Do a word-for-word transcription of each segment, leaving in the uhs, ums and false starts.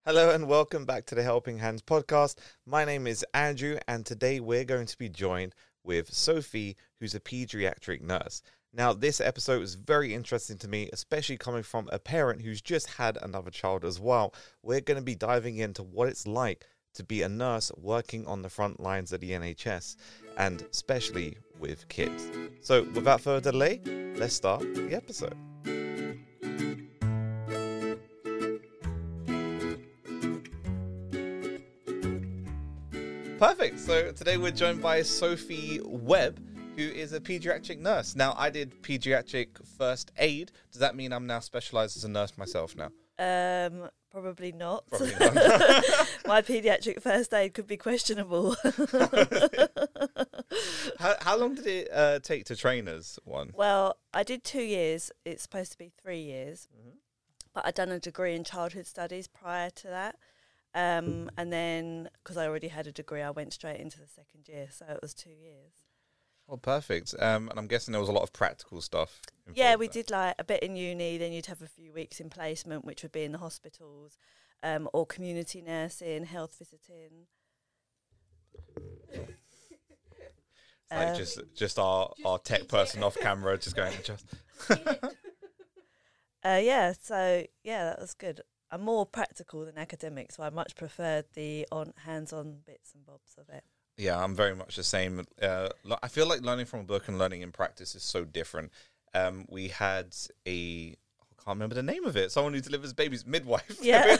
Hello and welcome back to the Helping Hands podcast. My name is Andrew and today we're going to be joined with Sophie, who's a pediatric nurse. Now, this episode was very interesting to me, especially coming from a parent who's just had another child as well. We're going to be diving into what it's like to be a nurse working on the front lines of the N H S, and especially with kids. So without further delay, let's start the episode. Perfect. So today we're joined by Sophie Webb, who is a pediatric nurse. Now, I did pediatric first aid. Does that mean I'm now specialised as a nurse myself now? Um, probably not. Probably not. My paediatric first aid could be questionable. how, how long did it uh, take to train as one? Well, I did two years. It's supposed to be three years. Mm-hmm. But I'd done a degree in childhood studies prior to that. Um, and then, because I already had a degree, I went straight into the second year. So it was two years. Oh, perfect. Um, and I'm guessing there was a lot of practical stuff. Yeah, we there. did like a bit in uni, then you'd have a few weeks in placement, which would be in the hospitals, um, or community nursing, health visiting. It's like Um, just just our, our tech person off camera just going, just... Uh, yeah, so yeah, that was good. I'm more practical than academic, so I much preferred the on hands-on bits and bobs of it. Yeah, I'm very much the same. Uh, lo- I feel like learning from a book and learning in practice is so different. Um, we had a, I can't remember the name of it, someone who delivers babies, midwife. Yeah.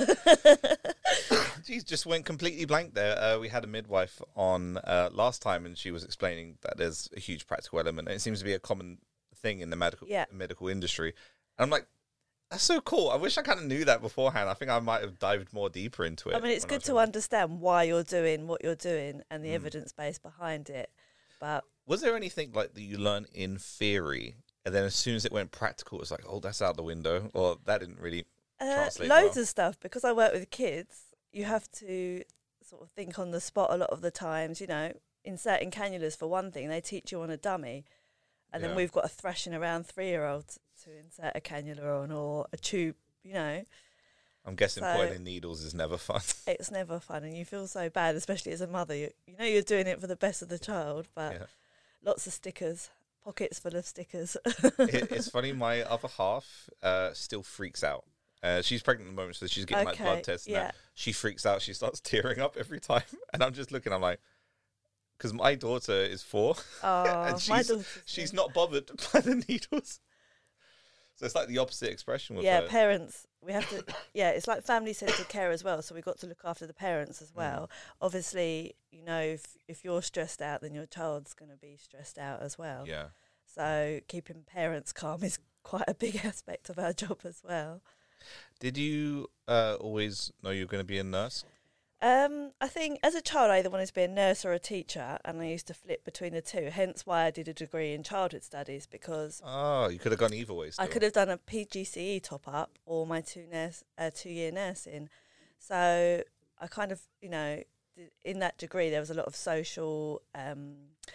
Jeez, just went completely blank there. Uh, we had a midwife on uh, last time, and she was explaining that there's a huge practical element, and it seems to be a common thing in the medical Yeah. medical industry. And I'm like, that's so cool. I wish I kind of knew that beforehand. I think I might have dived more deeper into it. I mean, it's when I good was to younger. understand why you're doing what you're doing and the Mm. evidence base behind it. But Was there anything like that you learn in theory, and then as soon as it went practical, it was like, oh, that's out the window, or that didn't really uh, translate loads well? of stuff, because I work with kids, you have to sort of think on the spot a lot of the times, you know, inserting cannulas for one thing, they teach you on a dummy. And Yeah. then we've got a thrashing around three-year-olds to insert a cannula on or a tube, you know. I'm guessing So- boiling needles is never fun. It's never fun and you feel so bad, especially as a mother. You, you know you're doing it for the best of the child, but Yeah. lots of stickers, pockets full of stickers. it, it's funny, my other half uh, still freaks out. Uh, she's pregnant at the moment, so she's getting like Okay, blood tests now. yeah. She freaks out. She starts tearing up every time. And I'm just looking, I'm like, because my daughter is four. Oh, and my she's, daughter's she's not bothered by the needles. So it's like the opposite expression with yeah, her. parents, we have to, yeah, it's like family-centred care as well, so we've got to look after the parents as well. Obviously, you know, if, if you're stressed out, then your child's going to be stressed out as well. Yeah. So keeping parents calm is quite a big aspect of our job as well. Did you uh, always know you were going to be a nurse? Um, I think as a child I either wanted to be a nurse or a teacher, and I used to flip between the two, hence why I did a degree in childhood studies, because Oh, you could have gone either way still. I could have done a P G C E top-up or my two nurse, uh, two-year nursing. So I kind of, you know, th- in that degree there was a lot of social, um,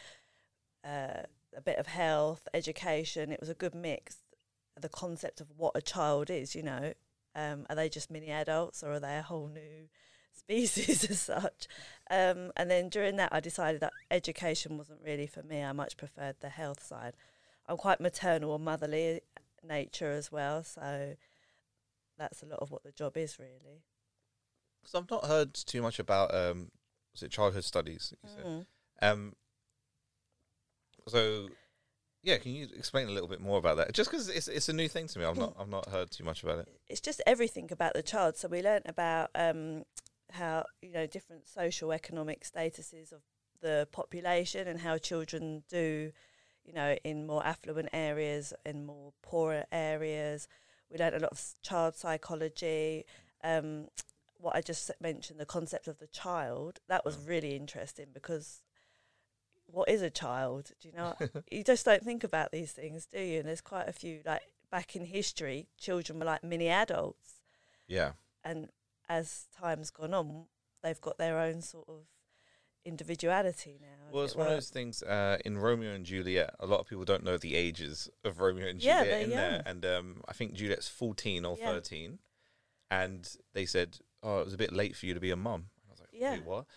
uh, a bit of health, education. It was a good mix, the concept of what a child is, you know. Um, are they just mini adults or are they a whole new species as such? Um, and then during that I decided that education wasn't really for me. I much preferred the health side. I'm quite maternal or motherly nature as well, so that's a lot of what the job is really. Because I've not heard too much about, um, was it childhood studies? You said? Mm. Um, so, yeah, can you explain a little bit more about that? Just because it's it's a new thing to me, I've not I've not heard too much about it. It's just everything about the child. So we learnt about um, how, you know, different social economic statuses of the population and how children do, you know, in more affluent areas and more poorer areas. We learnt a lot of s- child psychology. Um, what I just mentioned, the concept of the child, that was really interesting because what is a child? Do you know? You just don't think about these things, do you? And there's quite a few, like back in history, children were like mini adults. Yeah. And as time's gone on, they've got their own sort of individuality now. as Well, it's it one of were. those things, uh, in Romeo and Juliet, a lot of people don't know the ages of Romeo and Yeah, Juliet they're in there. young. And um, I think Juliet's fourteen or Yeah. thirteen. And they said, oh, it was a bit late for you to be a mum. I was like, Yeah. wait, what?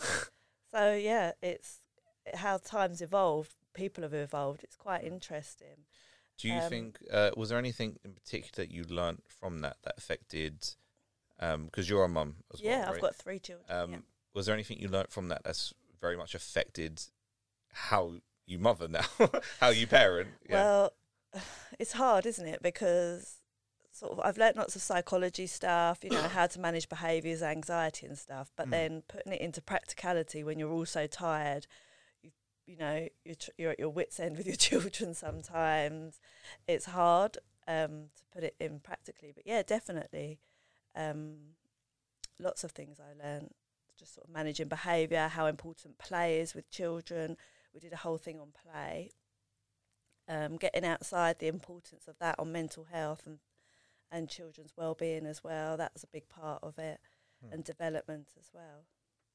So yeah, it's how times evolve. People have evolved. It's quite interesting. Do you Um, think, uh, was there anything in particular that you learnt from that that affected, um, because you're a mum as yeah, well, I've right? got three children. Um, yeah. Was there anything you learnt from that that's very much affected how you mother now, how you parent? Yeah. Well, it's hard, isn't it? Because sort of I've learnt lots of psychology stuff, you know, how to manage behaviours, anxiety and stuff. But Mm. then putting it into practicality when you're all so tired, you, you know, you're, tr- you're at your wit's end with your children sometimes. It's hard um, to put it in practically. But yeah, definitely. Um, lots of things I learnt. Just sort of managing behaviour, how important play is with children. We did a whole thing on play. Um, getting outside, the importance of that on mental health and, and children's well-being as well. That was a big part of it, Hmm. and development as well.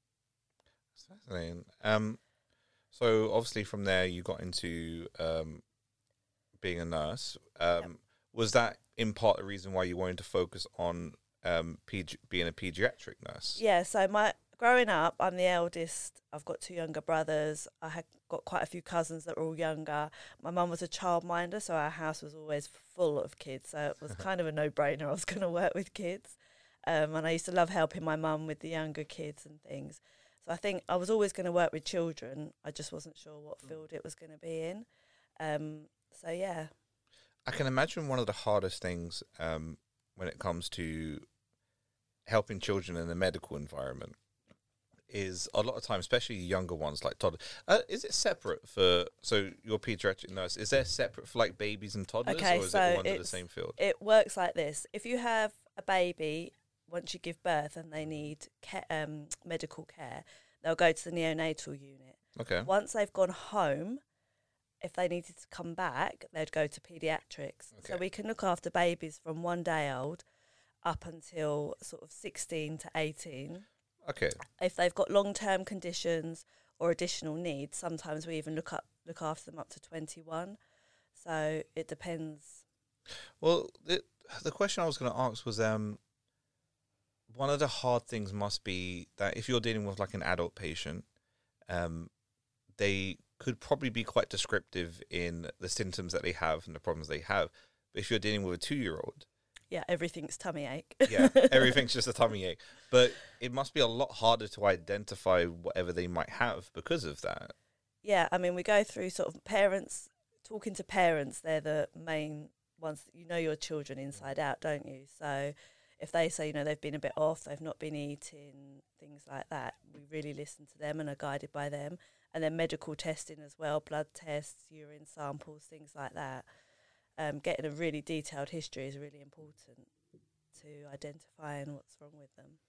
That's fascinating. Um, so obviously from there you got into um, being a nurse. Um, Yep. Was that in part the reason why you wanted to focus on um, pedi- being a paediatric nurse? Yeah, so my growing up, I'm the eldest. I've got two younger brothers. I had got quite a few cousins that were all younger. My mum was a childminder, so our house was always full of kids. So it was kind of a no-brainer. I was going to work with kids. Um, and I used to love helping my mum with the younger kids and things. So I think I was always going to work with children. I just wasn't sure what field it was going to be in. Um, so, yeah. I can imagine one of the hardest things um, when it comes to helping children in the medical environment is a lot of times, especially younger ones like toddlers. Uh, is it separate for, so your pediatric nurse, is there separate for like babies and toddlers, Okay, or is so it all under the it's- same field? It works like this. If you have a baby, once you give birth and they need ca- um, medical care, they'll go to the neonatal unit. Okay. Once they've gone home, if they needed to come back, they'd go to paediatrics. So Okay. we can look after babies from one day old up until sort of sixteen to eighteen. Okay. If they've got long-term conditions or additional needs, sometimes we even look up look after them up to twenty-one. So it depends. Well, the, the question I was going to ask was, um, one of the hard things must be that if you're dealing with like an adult patient, um, they could probably be quite descriptive in the symptoms that they have and the problems they have. But if you're dealing with a two-year-old, Yeah, everything's tummy ache. yeah, everything's just a tummy ache. But it must be a lot harder to identify whatever they might have because of that. Yeah, I mean, we go through sort of parents, talking to parents, they're the main ones. You know your children inside out, don't you? So if they say, you know, they've been a bit off, they've not been eating, things like that, we really listen to them and are guided by them. And then medical testing as well, blood tests, urine samples, things like that. Um, getting a really detailed history is really important to identifying what's wrong with them.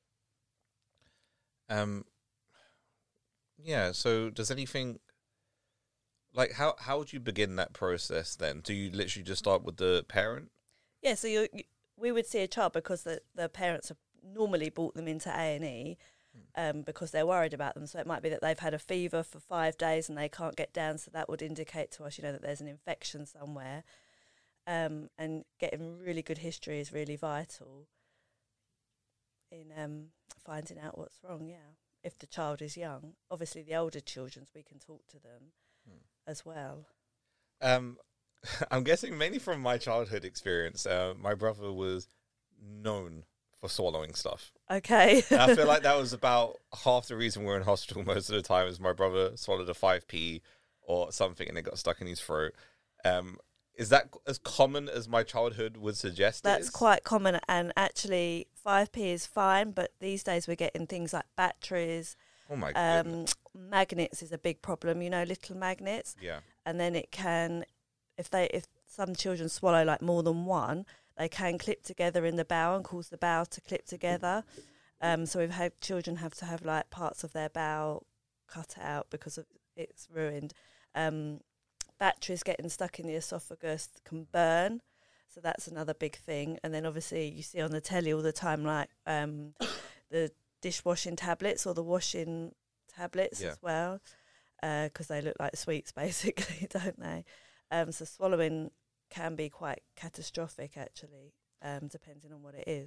Um, yeah, so does anything, like, how, how would you begin that process then? Do you literally just start with the parent? Yeah, so you, you, we would see a child because the, the parents have normally brought them into A and E um, because they're worried about them. So it might be that they've had a fever for five days and they can't get down, so that would indicate to us, you know, that there's an infection somewhere. Um, and getting really good history is really vital in um, finding out what's wrong, yeah. If the child is young. Obviously, the older children's, we can talk to them Hmm. as well. Um, I'm guessing mainly from my childhood experience, uh, my brother was known for swallowing stuff. Okay. And I feel like that was about half the reason we're in hospital most of the time is my brother swallowed a five p or something and it got stuck in his throat. Um, is that as common as my childhood would suggest? it That's is? quite common, and actually five p is fine, but these days we're getting things like batteries, Oh my um, goodness. magnets is a big problem, you know, little magnets, Yeah. and then it can, if they, if some children swallow like more than one, they can clip together in the bowel and cause the bowel to clip together. Um, so we've had children have to have like parts of their bowel cut out because of it's ruined. Um, batteries getting stuck in the esophagus can burn, so that's another big thing. And then obviously you see on the telly all the time like um, the dishwashing tablets or the washing tablets Yeah. as well, because uh, they look like sweets basically, don't they? Um, so swallowing can be quite catastrophic actually, um, depending on what it is.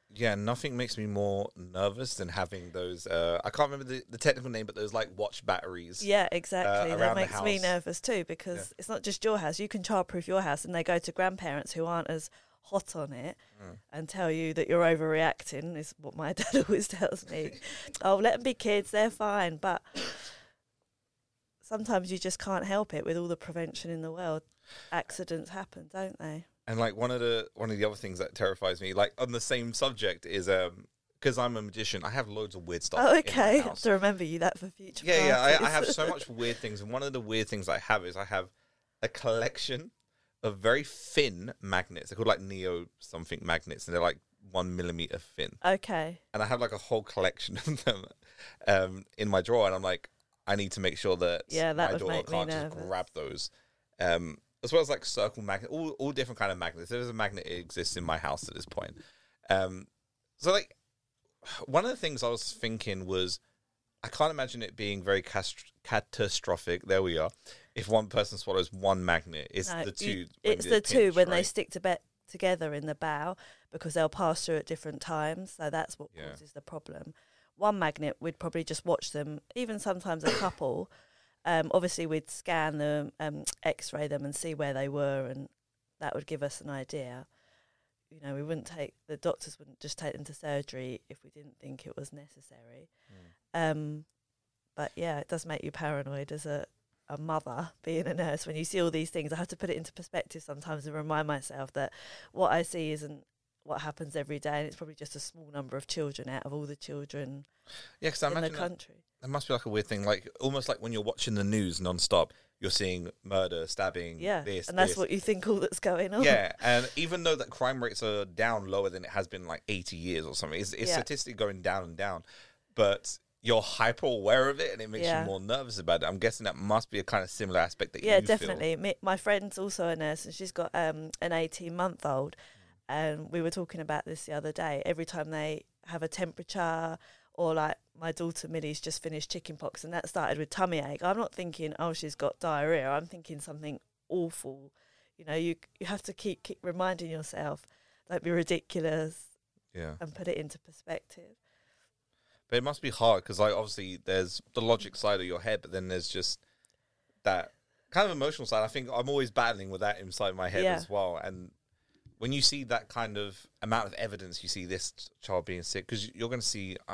Yeah, nothing makes me more nervous than having those. Uh, I can't remember the, the technical name, but those like watch batteries. Yeah, exactly. Uh, that around the makes me house. nervous too, because Yeah. it's not just your house. You can childproof your house, and they go to grandparents who aren't as hot on it Mm. and tell you that you're overreacting. Is what my dad always tells me. Oh, let them be kids; they're fine. But sometimes you just can't help it with all the prevention in the world. Accidents happen, don't they? And like one of the one of the other things that terrifies me, like on the same subject, is um because I'm a magician, I have loads of weird stuff. Oh, In okay. my house. To remember you that for future. Yeah, yeah. I, I parties. have so much weird things, and one of the weird things I have is I have a collection of very thin magnets. They're called like neo something magnets, and they're like one millimeter thin. Okay. And I have like a whole collection of them um, in my drawer, and I'm like, I need to make sure that Yeah, that my would daughter make me can't just nervous. grab those. Um, as well as like circle magnet, all all different kind of magnets. There's a magnet that exists in my house at this point. Um, so like one of the things I was thinking was, I can't imagine it being very cast- catastrophic. There we are. If one person swallows one magnet, it's No, the two. you- when it's they the two pinch, when they right? stick to be- together in the bow, because they'll pass through at different times. So that's what Yeah. causes the problem. One magnet, we'd probably just watch them, even sometimes a couple. Um, obviously, we'd scan them, um, X-ray them, and see where they were, and that would give us an idea. You know, we wouldn't take the doctors wouldn't just take them to surgery if we didn't think it was necessary. Mm. Um, but yeah, it does make you paranoid as a a mother being a nurse when you see all these things. I have to put it into perspective sometimes and remind myself that what I see isn't what happens every day, and it's probably just a small number of children out of all the children Yeah, because I in the imagine that, country. that must be like a weird thing, like almost like when you're watching the news non-stop, you're seeing murder, stabbing, Yeah, this, and that's this. what you think all that's going on. Yeah, and even though that crime rates are down lower than it has been like eighty years or something, it's, it's Yeah. statistically going down and down, but you're hyper aware of it, and it makes Yeah. you more nervous about it. I'm guessing that must be a kind of similar aspect that Yeah, you feel. definitely. Me, my friend's also a nurse, and she's got um, an eighteen-month-old, and we were talking about this the other day. Every time they have a temperature, or like my daughter Millie's just finished chickenpox, and that started with tummy ache. I'm not thinking, oh, she's got diarrhea. I'm thinking something awful. You know, you you have to keep keep reminding yourself, don't be ridiculous, Yeah, and put it into perspective. but it must be hard because, like, obviously there's the logic side of your head, but then there's just that kind of emotional side. I think I'm always battling with that inside my head Yeah. as well. And when you see that kind of amount of evidence, you see this child being sick, because you're going to see, I,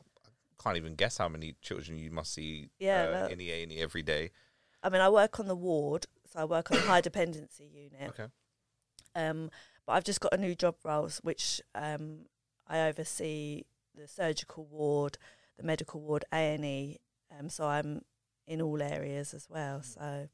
I can't even guess how many children you must see Yeah, uh, that- in the A and E every day. I mean, I work on the ward, so I work on the high dependency unit. Okay. Um, but I've just got a new job role, which um, I oversee the surgical ward, the medical ward, A and E. Um, so I'm in all areas as well. So,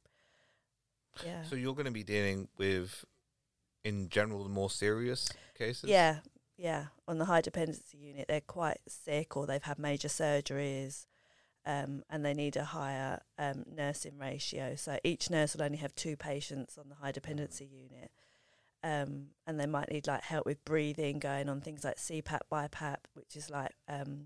yeah. So you're going to be dealing with, in general, the more serious cases? Yeah, yeah. On the high dependency unit, they're quite sick or they've had major surgeries, um, and they need a higher um, nursing ratio. So each nurse will only have two patients on the high dependency unit, um, and they might need like help with breathing, going on things like C PAP, B I PAP, which is like um,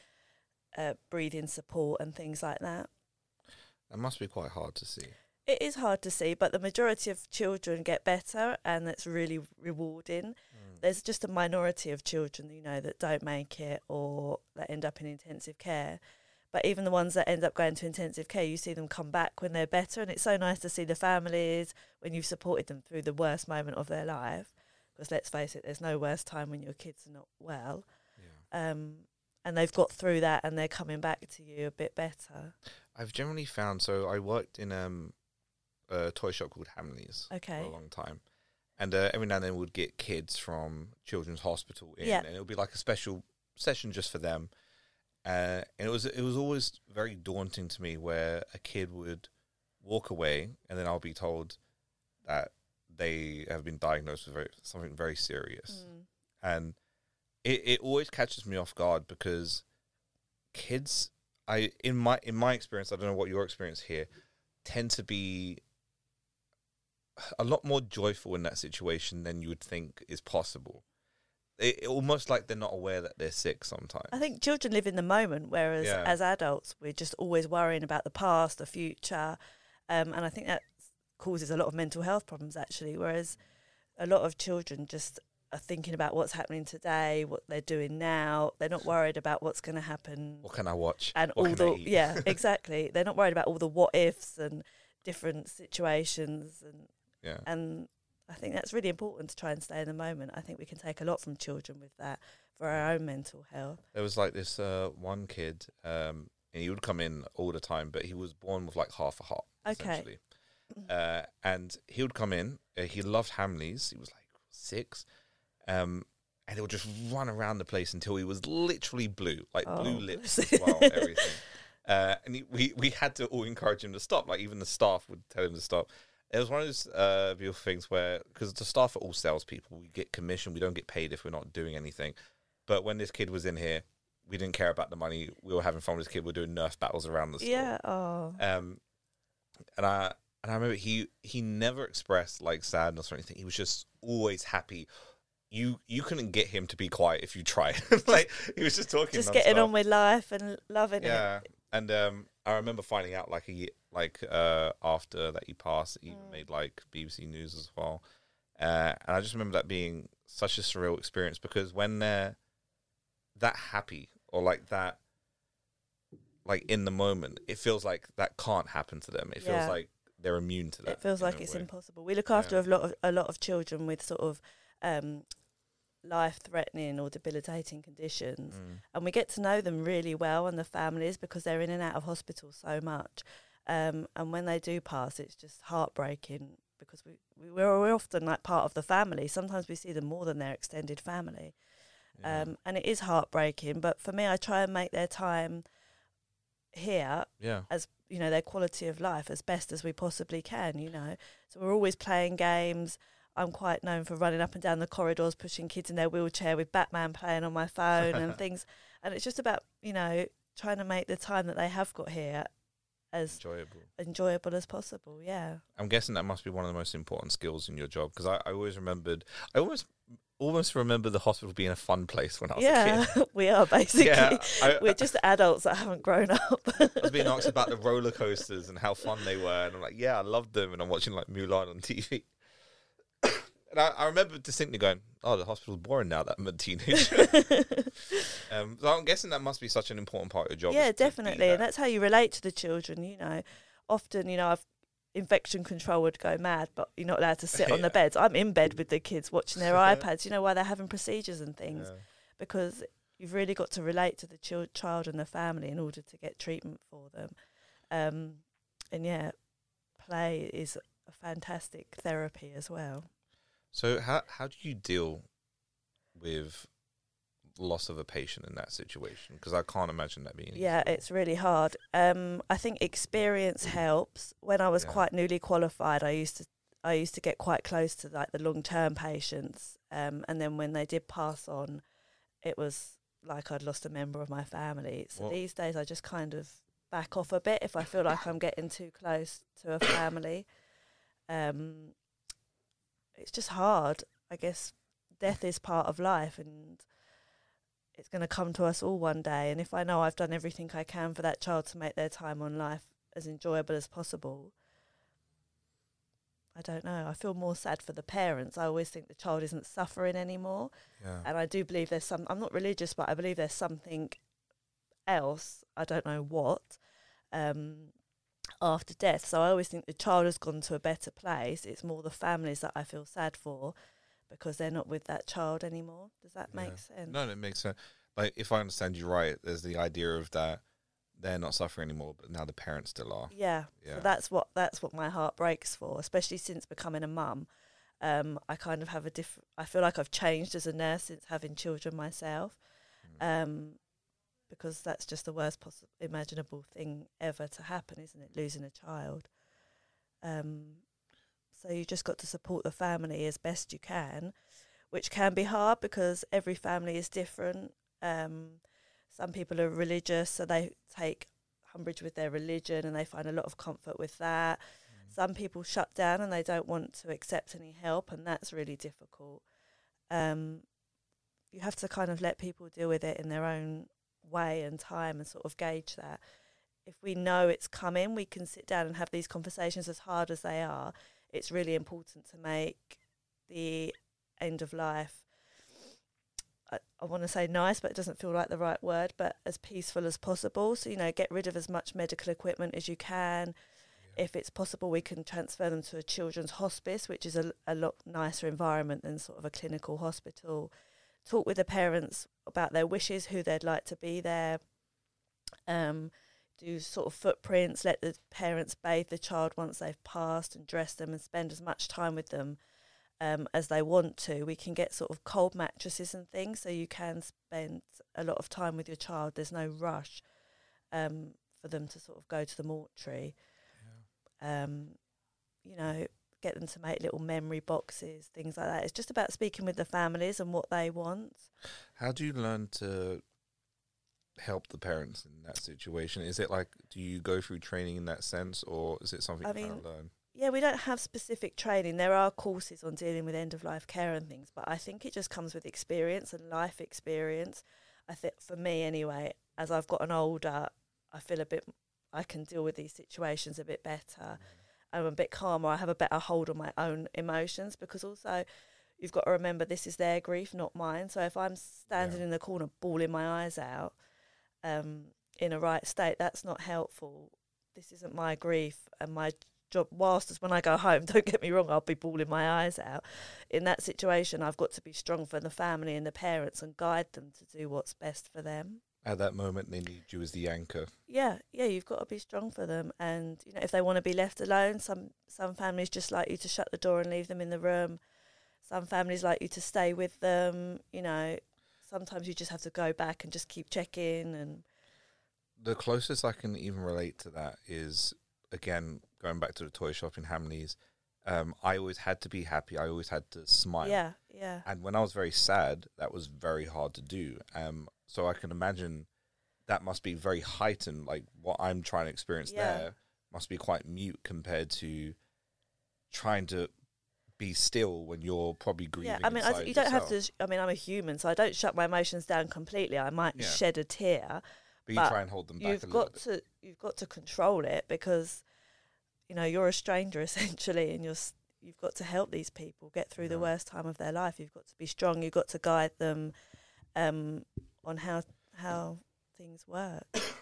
uh, breathing support and things like that. That must be quite hard to see. It is hard to see, but the majority of children get better, and that's really rewarding. Mm. There's just a minority of children, you know, that don't make it or that end up in intensive care. But even the ones that end up going to intensive care, you see them come back when they're better, and it's so nice to see the families when you've supported them through the worst moment of their life. Because let's face it, there's no worse time when your kids are not well. Yeah. Um, and they've got through that, and they're coming back to you a bit better. I've generally found, so I worked in um, a toy shop called Hamleys Okay. for a long time. And uh, every now and then we'd get kids from Children's Hospital in, Yeah. and it would be like a special session just for them. Uh, and it was it was always very daunting to me where a kid would walk away, and then I'll be told that they have been diagnosed with very, something very serious. Mm. And it, it always catches me off guard because kids, I in my in my experience, I don't know what your experience here, tend to be a lot more joyful in that situation than you would think is possible. It, it almost like they're not aware that they're sick sometimes. I think children live in the moment, whereas Yeah. as adults, we're just always worrying about the past, the future. Um, and I think that causes a lot of mental health problems, actually, whereas a lot of children just are thinking about what's happening today, what they're doing now. They're not worried about what's going to happen. What can I watch? And what all can the I eat? yeah, exactly. They're not worried about all the what ifs and different situations, and Yeah. and I think that's really important to try and stay in the moment. I think we can take a lot from children with that for our own mental health. There was like this uh, one kid, um, and he would come in all the time, but he was born with like half a heart, Okay. essentially. Uh, and he would come in. Uh, he loved Hamleys. He was like six. Um, and he would just run around the place until he was literally blue, like Oh, blue lips bless as well, everything. Uh, and he, we, we had to all encourage him to stop. Like even the staff would tell him to stop. It was one of those uh, beautiful things where, because the staff are all salespeople, we get commission, we don't get paid if we're not doing anything. But when this kid was in here, we didn't care about the money. We were having fun with this kid. We were doing Nerf battles around the store. Yeah. Oh. Um, and I and I remember he he never expressed like sadness or anything. He was just always happy. You you couldn't get him to be quiet if you tried. Like he was just talking. Just non-stop. getting on with life and loving Yeah. it. And um, I remember finding out like a year, like uh, after that he passed, he even Mm. made like B B C News as well. Uh, and I just remember that being such a surreal experience because when they're that happy or like that, like in the moment, it feels like that can't happen to them. It feels Yeah. like they're immune to that. It feels in like a it's way. impossible. We look after Yeah. a lot of a lot of children with sort of um, life-threatening or debilitating conditions, Mm. and we get to know them really well and the families because they're in and out of hospital so much. Um, and when they do pass, it's just heartbreaking because we, we we're, we're often like part of the family. Sometimes we see them more than their extended family, Yeah. um, and it is heartbreaking. But for me, I try and make their time here yeah. as you know, their quality of life as best as we possibly can, you know. So we're always playing games. I'm quite known for running up and down the corridors, pushing kids in their wheelchair with Batman playing on my phone and things. And it's just about, you know, trying to make the time that they have got here as Enjoyable. enjoyable as possible, yeah. I'm guessing that must be one of the most important skills in your job because I, I always remembered, I almost almost remember the hospital being a fun place when I was Yeah, a kid. we are basically. Yeah, I- We're just adults that haven't grown up. I was being asked about the roller coasters and how fun they were, and I'm like, yeah, I loved them, and I'm watching like Mulan on T V. And I, I remember distinctly going, oh, the hospital's boring now that I'm a teenager. um, so I'm guessing that must be such an important part of your job. Yeah, is to be definitely. that. And that's how you relate to the children, you know. Often, you know, I've infection control would go mad, but you're not allowed to sit on Yeah. the beds. I'm in bed with the kids watching their iPads, you know, while they're having procedures and things, Yeah. because you've really got to relate to the chil- child and the family in order to get treatment for them. Um, and yeah, play is a fantastic therapy as well. So how how do you deal with loss of a patient in that situation? Because I can't imagine that being Yeah, easy. it's really hard. Um, I think experience helps. When I was Yeah. quite newly qualified, I used to I used to get quite close to like the long term patients, um, and then when they did pass on, it was like I'd lost a member of my family. So What- these days, I just kind of back off a bit if I feel like I'm getting too close to a family. Um, it's just hard. I guess death is part of life, and it's going to come to us all one day. And if I know I've done everything I can for that child to make their time on life as enjoyable as possible, I don't know. I feel more sad for the parents. I always think the child isn't suffering anymore. Yeah. And I do believe there's some, I'm not religious, but I believe there's something else, I don't know what, um, after death. So I always think the child has gone to a better place. It's more the families that I feel sad for because they're not with that child anymore. Does that Yeah. make sense? No, that makes sense. Like, if I understand you right, there's the idea of that they're not suffering anymore, but now the parents still are. Yeah. Yeah. So that's what that's what my heart breaks for, especially since becoming a mum. Um, I kind of have a different. I feel like I've changed as a nurse since having children myself, Mm. um, because that's just the worst possible imaginable thing ever to happen, isn't it? Losing a child. Um, so you just got to support the family as best you can, which can be hard because every family is different. Um, some people are religious, so they take umbrage with their religion and they find a lot of comfort with that. Mm. Some people shut down and they don't want to accept any help, and that's really difficult. Um, you have to kind of let people deal with it in their own way and time and sort of gauge that. If we know it's coming, we can sit down and have these conversations as hard as they are. It's really important to make the end of life I want to say nice, but it doesn't feel like the right word, but as peaceful as possible. So, you know, get rid of as much medical equipment as you can. Yeah. If it's possible, we can transfer them to a children's hospice, which is a, a lot nicer environment than sort of a clinical hospital. Talk with the parents about their wishes, who they'd like to be there. Um, do sort of footprints, let the parents bathe the child once they've passed and dress them and spend as much time with them Um, as they want to. We can get sort of cold mattresses and things, so you can spend a lot of time with your child. There's no rush um, for them to sort of go to the mortuary. Yeah. Um, you know, get them to make little memory boxes, things like that. It's just about speaking with the families and what they want. How do you learn to help the parents in that situation? Is it like, do you go through training in that sense, or is it something I you mean, kind of learn? Yeah, we don't have specific training. There are courses on dealing with end-of-life care and things, but I think it just comes with experience and life experience. I think, for me anyway, as I've gotten older, I feel a bit, I can deal with these situations a bit better. Mm. I'm a bit calmer. I have a better hold on my own emotions, because also you've got to remember this is their grief, not mine. So if I'm standing yeah. in the corner bawling my eyes out um, in a right state, that's not helpful. This isn't my grief, and my job, whilst as when I go home, don't get me wrong, I'll be bawling my eyes out. In that situation, I've got to be strong for the family and the parents and guide them to do what's best for them. At that moment, they need you as the anchor. Yeah, yeah, you've got to be strong for them. And, you know, if they want to be left alone, some, some families just like you to shut the door and leave them in the room. Some families like you to stay with them. You know, sometimes you just have to go back and just keep checking. And the closest I can even relate to that is, again, going back to the toy shop in Hamleys, um, I always had to be happy. I always had to smile. Yeah, yeah. And when I was very sad, that was very hard to do. Um, so I can imagine that must be very heightened. Like what I'm trying to experience yeah. there must be quite mute compared to trying to be still when you're probably grieving. Yeah, I mean, I, you don't yourself. have to. I mean, I'm a human, so I don't shut my emotions down completely. I might yeah. shed a tear, but you try and hold them back. You've a got little bit. to. You've got to control it, because you know, you're a stranger essentially, and you're you've got to help these people get through yeah. the worst time of their life. You've got to be strong. You've got to guide them um, on how how things work.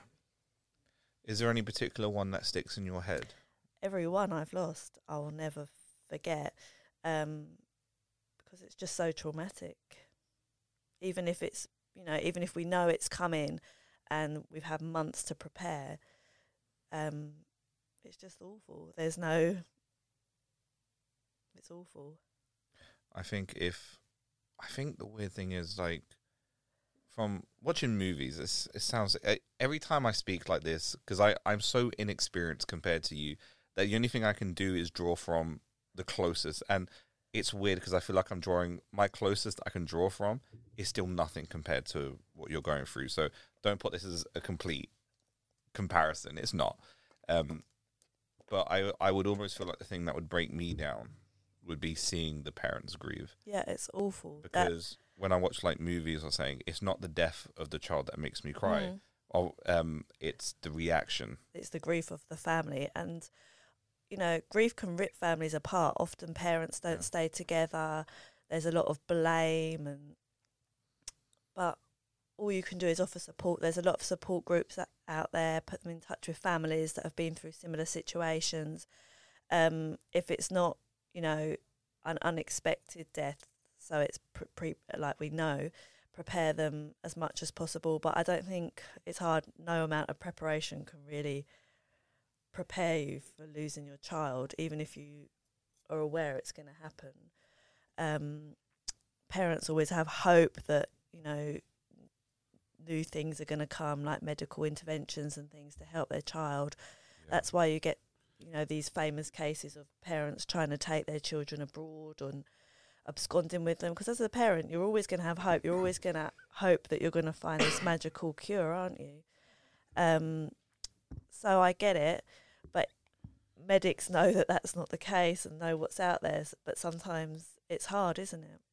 Is there any particular one that sticks in your head? Every one I've lost, I will never forget, um, because it's just so traumatic. Even if it's, you know, even if we know it's coming, and we've had months to prepare. Um, It's just awful. There's no... It's awful. I think if... I think the weird thing is, like, from watching movies, it's, it sounds... Every time I speak like this, because I'm so inexperienced compared to you, that the only thing I can do is draw from the closest. And it's weird, because I feel like I'm drawing... My closest I can draw from is still nothing compared to what you're going through. So don't put this as a complete comparison. It's not. Um... But I I would almost feel like the thing that would break me down would be seeing the parents grieve. Yeah, it's awful. Because that when I watch like movies or saying, it's not the death of the child that makes me cry. Mm. Or, um, it's the reaction. It's the grief of the family. And, you know, grief can rip families apart. Often parents don't yeah. stay together. There's a lot of blame. and But all you can do is offer support. There's a lot of support groups out there. Put them in touch with families that have been through similar situations. Um, if it's not, you know, an unexpected death, so it's pre, pre like we know, prepare them as much as possible. But I don't think it's hard. No amount of preparation can really prepare you for losing your child, even if you are aware it's going to happen. Um, parents always have hope that, you know, new things are going to come, like medical interventions and things to help their child. Yeah. That's why you get, you know, these famous cases of parents trying to take their children abroad and absconding with them. Because as a parent, you're always going to have hope. You're always going to hope that you're going to find this magical cure, aren't you? Um, so I get it, but medics know that that's not the case and know what's out there. But sometimes it's hard, isn't it?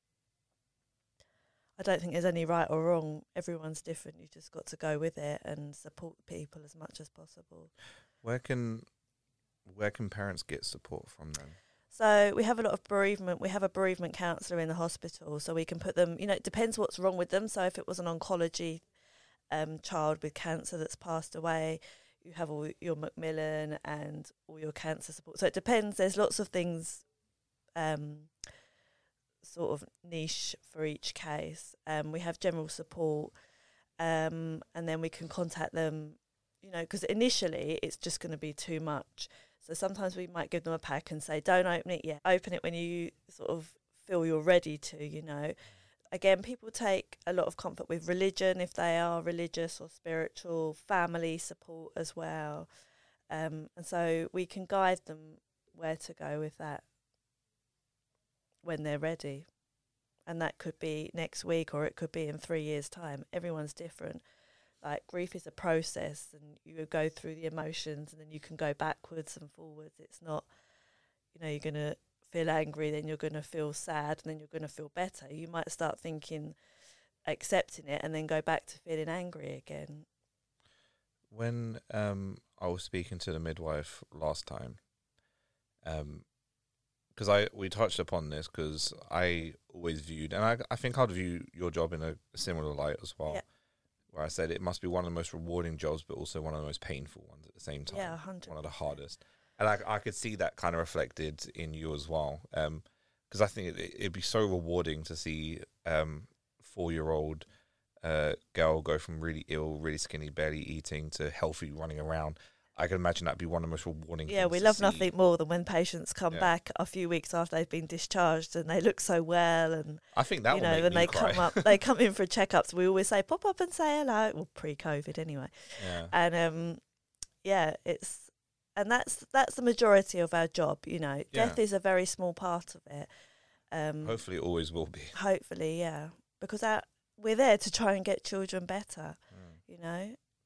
I don't think there's any right or wrong. Everyone's different. You've just got to go with it and support people as much as possible. Where can where can parents get support from then? So we have a lot of bereavement. We have a bereavement counsellor in the hospital, so we can put them, you know, it depends what's wrong with them. So if it was an oncology um, child with cancer that's passed away, you have all your Macmillan and all your cancer support. So it depends. There's lots of things um, sort of niche for each case. Um, we have general support, um, and then we can contact them, you know, because initially it's just going to be too much. So sometimes we might give them a pack and say, don't open it yet. Open it when you sort of feel you're ready to, you know. Again, people take a lot of comfort with religion, if they are religious or spiritual, family support as well. Um, and so we can guide them where to go with that when they're ready. And that could be next week or it could be in three years' time. Everyone's different. Like, grief is a process, and you go through the emotions and then you can go backwards and forwards. It's not, you know, you're going to feel angry, then you're going to feel sad, and then you're going to feel better. You might start thinking, accepting it, and then go back to feeling angry again. When um, I was speaking to the midwife last time, um, because I we touched upon this, because I always viewed, and I, I think I'd view your job in a similar light as well. Yeah. Where I said it must be one of the most rewarding jobs, but also one of the most painful ones at the same time. Yeah, one hundred percent. One of the hardest. And I, I could see that kind of reflected in you as well. Because um, I think it, it'd be so rewarding to see um, four-year-old uh, girl go from really ill, really skinny, barely eating, to healthy, running around. I can imagine that'd be one of the most rewarding Yeah, things we to love see. nothing more than when patients come Yeah. back a few weeks after they've been discharged and they look so well, and I think that you will know make when me they cry. come up, they come in for checkups. We always say pop up and say hello. Well, pre-COVID anyway, Yeah. and um, yeah, it's and that's that's the majority of our job. You know, Yeah. death is a very small part of it. Um, Hopefully it always will be. hopefully, yeah, because our, we're there to try and get children better. Mm. You know,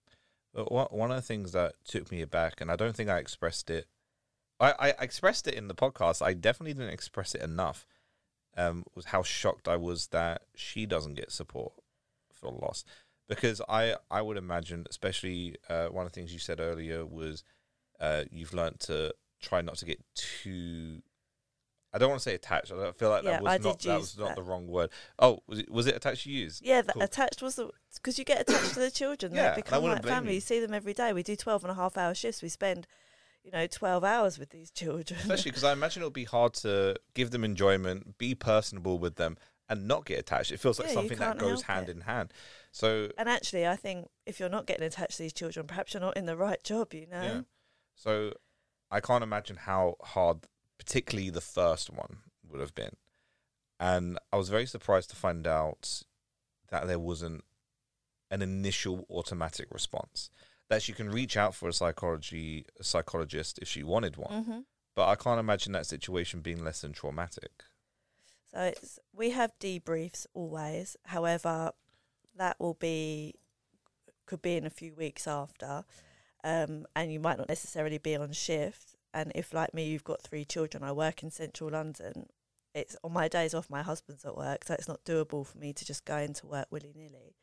But one one of the things that took me aback, and I don't think I expressed it, I, I expressed it in the podcast. I definitely didn't express it enough. Um, was how shocked I was that she doesn't get support for loss, because I I would imagine, especially uh, one of the things you said earlier was uh, you've learned to try not to get too. I don't want to say attached. I feel like Yeah, that was I not did that use was not that. the wrong word. Oh, was it, was it attached? You used? yeah, the Cool. attached was the because you get attached to the children. Yeah, I They become wouldn't like blame family. you. You see them every day. We do twelve and a half hour shifts. We spend, you know, twelve hours with these children. Especially because I imagine it would be hard to give them enjoyment, be personable with them, and not get attached. It feels like Yeah, you something that can't goes help hand it. in hand. So, And actually, I think if you're not getting attached to these children, perhaps you're not in the right job, you know? yeah. So I can't imagine how hard, particularly the first one, would have been. And I was very surprised to find out that there wasn't an initial automatic response. That she can reach out for a psychology a psychologist if she wanted one. Mm-hmm. But I can't imagine that situation being less than traumatic. So it's, we have debriefs always. However, that will be, could be in a few weeks after. Um, and you might not necessarily be on shift. And if, like me, you've got three children, I work in central London. It's on my days off, my husband's at work, so it's not doable for me to just go into work willy-nilly.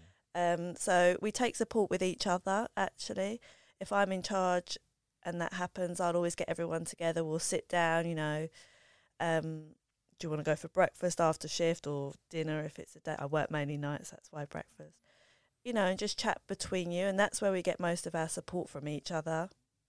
Um, so we take support with each other, actually. If I'm in charge and that happens, I'll always get everyone together. We'll sit down, you know. Um, do you want to go for breakfast after shift or dinner if it's a day? I work mainly nights, that's why breakfast. You know, and just chat between you. And that's where we get most of our support from each other.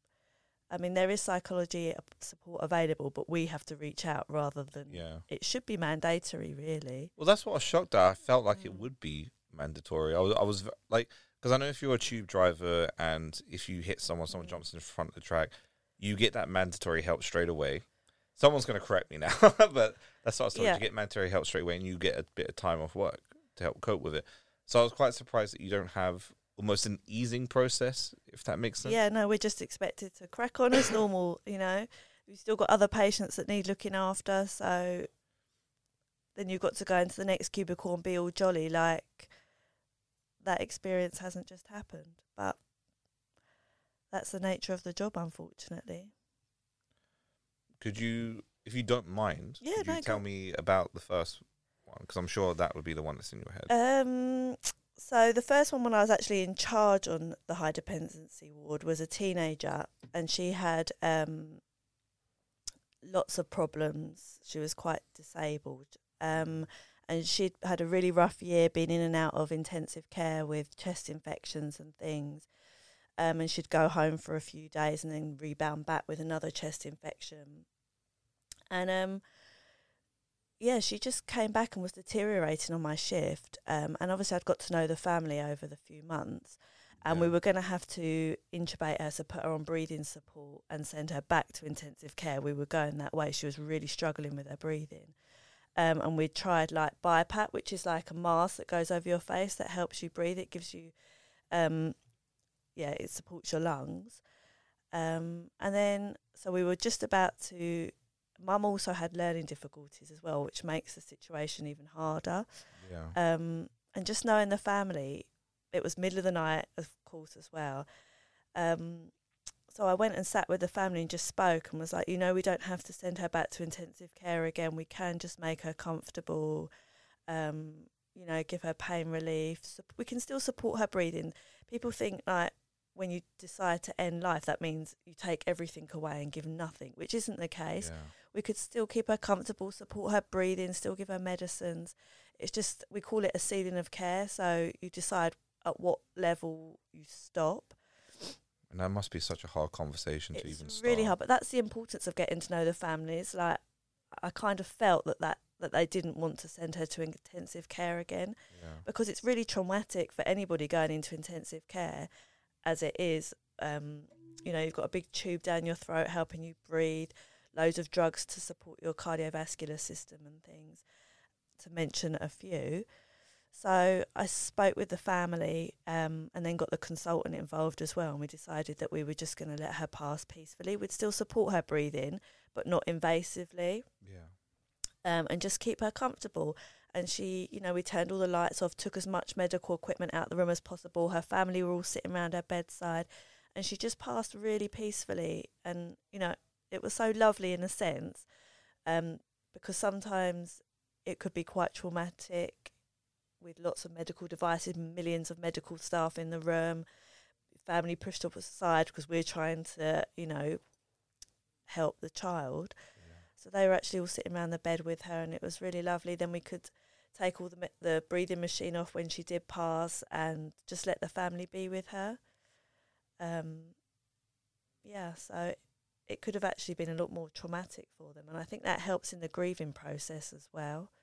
I mean, there is psychology support available, but we have to reach out rather than... Yeah. It should be mandatory, really. Well, that's what I was shocked at. I felt like Mm. it would be mandatory. I was, I was v- like, because I know if you're a tube driver and if you hit someone, someone Mm. jumps in front of the track, you get that mandatory help straight away. Someone's going to correct me now, but that's what I was told. Yeah. You get mandatory help straight away and you get a bit of time off work to help cope with it. So I was quite surprised that you don't have almost an easing process, if that makes sense. Yeah, no, we're just expected to crack on as normal, you know. We've still got other patients that need looking after, so then you've got to go into the next cubicle and be all jolly, like that experience hasn't just happened. But that's the nature of the job, unfortunately. Could you, if you don't mind, Yeah, could no, you go tell on. me about the first one? Because I'm sure that would be the one that's in your head. Um, so the first one when I was actually in charge on the high dependency ward was a teenager, and she had um, lots of problems. She was quite disabled. Um, and she'd had a really rough year, been in and out of intensive care with chest infections and things. Um, and she'd go home for a few days and then rebound back with another chest infection. And um, yeah, she just came back and was deteriorating on my shift. Um, and obviously I'd got to know the family over the few months. And Yeah. we were going to have to intubate her, so put her on breathing support and send her back to intensive care. We were going that way. She was really struggling with her breathing. Um, and we tried like BiPAP, which is like a mask that goes over your face that helps you breathe. It gives you, um, yeah, it supports your lungs. Um, and then, so we were just about to, Mum also had learning difficulties as well, which makes the situation even harder. Yeah. Um, and just knowing the family, it was middle of the night, of course, as well. Um, so I went and sat with the family and just spoke and was like, you know, we don't have to send her back to intensive care again. We can just make her comfortable, um, you know, give her pain relief. So we can still support her breathing. People think, like, when you decide to end life, that means you take everything away and give nothing, which isn't the case. Yeah. We could still keep her comfortable, support her breathing, still give her medicines. It's just, we call it a ceiling of care. So you decide at what level you stop. And that must be such a hard conversation It's to even start. really hard, but that's the importance of getting to know the families. Like, I kind of felt that, that, that they didn't want to send her to intensive care again, Yeah. because it's really traumatic for anybody going into intensive care, as it is. Um, you know, you've got a big tube down your throat helping you breathe, loads of drugs to support your cardiovascular system and things, to mention a few. So I spoke with the family um, and then got the consultant involved as well, and we decided that we were just going to let her pass peacefully. We'd still support her breathing, but not invasively, Yeah. um, and just keep her comfortable. And she, you know, we turned all the lights off, took as much medical equipment out of the room as possible. Her family were all sitting around her bedside, and she just passed really peacefully. And, you know, it was so lovely in a sense, um, because sometimes it could be quite traumatic, with lots of medical devices, millions of medical staff in the room, family pushed up aside because we're trying to, you know, help the child. Yeah. So they were actually all sitting around the bed with her, and it was really lovely. Then we could take all the me- the breathing machine off when she did pass, and just let the family be with her. Um, yeah, so it could have actually been a lot more traumatic for them, and I think that helps in the grieving process as well.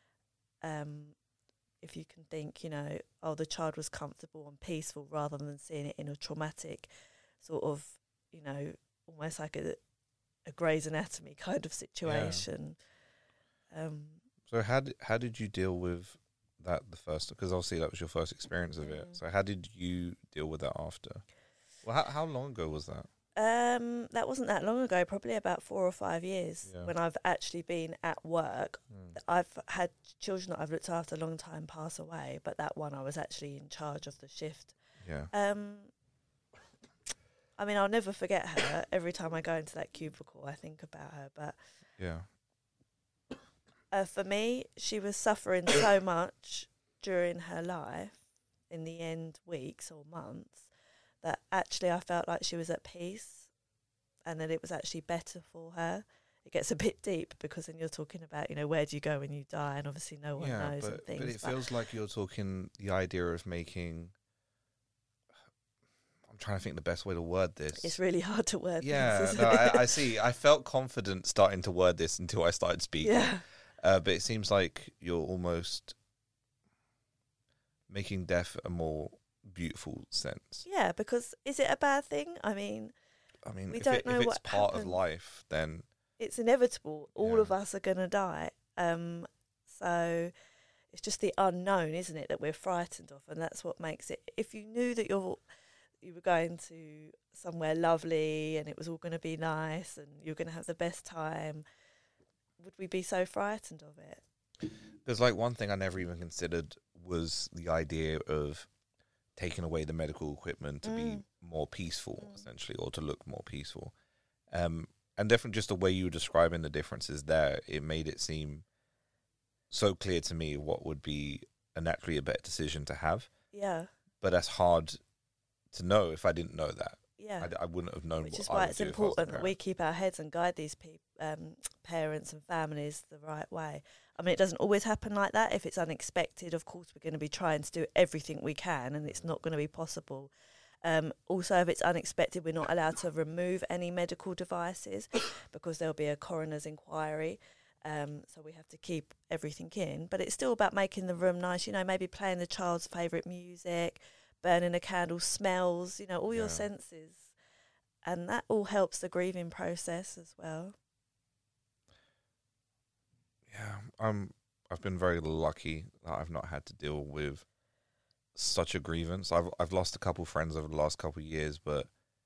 Um, if you can think, you know, oh, the child was comfortable and peaceful, rather than seeing it in a traumatic sort of, you know, almost like a, a Grey's Anatomy kind of situation. Yeah. Um, So how did, how did you deal with that the first, because obviously that was your first experience of it. Mm. So how did you deal with that after? Well, how, how long ago was that? Um, that wasn't that long ago, probably about four or five years Yeah. when I've actually been at work. Mm. I've had children that I've looked after a long time pass away, but that one I was actually in charge of the shift. Yeah. Um, I mean, I'll never forget her. Every time I go into that cubicle, I think about her. But Yeah. uh, for me, she was suffering so much during her life, in the end weeks or months, that actually I felt like she was at peace, and that it was actually better for her. It gets a bit deep, because then you're talking about, you know, where do you go when you die, and obviously no one yeah, knows but, and things. but it feels like you're talking the idea of making. I'm trying to think the best way to word this. It's really hard to word Yeah, things, isn't no, it? I, I see. I felt confident starting to word this until I started speaking. Yeah. Uh, but it seems like you're almost making death a more beautiful sense. Yeah, because is it a bad thing? I mean, I mean, We if, don't it, know if it's what part happened. of life, then it's inevitable. All Yeah. of us are going to die. Um, so it's just the unknown, isn't it, that we're frightened of, and that's what makes it. If you knew that you're you were going to somewhere lovely and it was all going to be nice and you're going to have the best time, would we be so frightened of it? there's like one thing I never even considered was the idea of taking away the medical equipment to be Mm. more peaceful, Mm. essentially, or to look more peaceful. Um, and different, just the way you were describing the differences there, it made it seem so clear to me what would be a naturally a better decision to have. Yeah. But that's hard to know if I didn't know that. Yeah, I, I wouldn't have known. Which what is I why would it's do if I was the important that parent. we keep our heads and guide these peop um, parents and families the right way. I mean, it doesn't always happen like that. If it's unexpected, of course, we're going to be trying to do everything we can, and it's not going to be possible. Um, also, if it's unexpected, we're not allowed to remove any medical devices because there'll be a coroner's inquiry. Um, so we have to keep everything in. But it's still about making the room nice, you know, maybe playing the child's favourite music, burning a candle, smells, you know, all Yeah. your senses. And that all helps the grieving process as well. Yeah, I'm. I've been very lucky that I've not had to deal with such a grievance. I've I've lost a couple friends over the last couple of years, but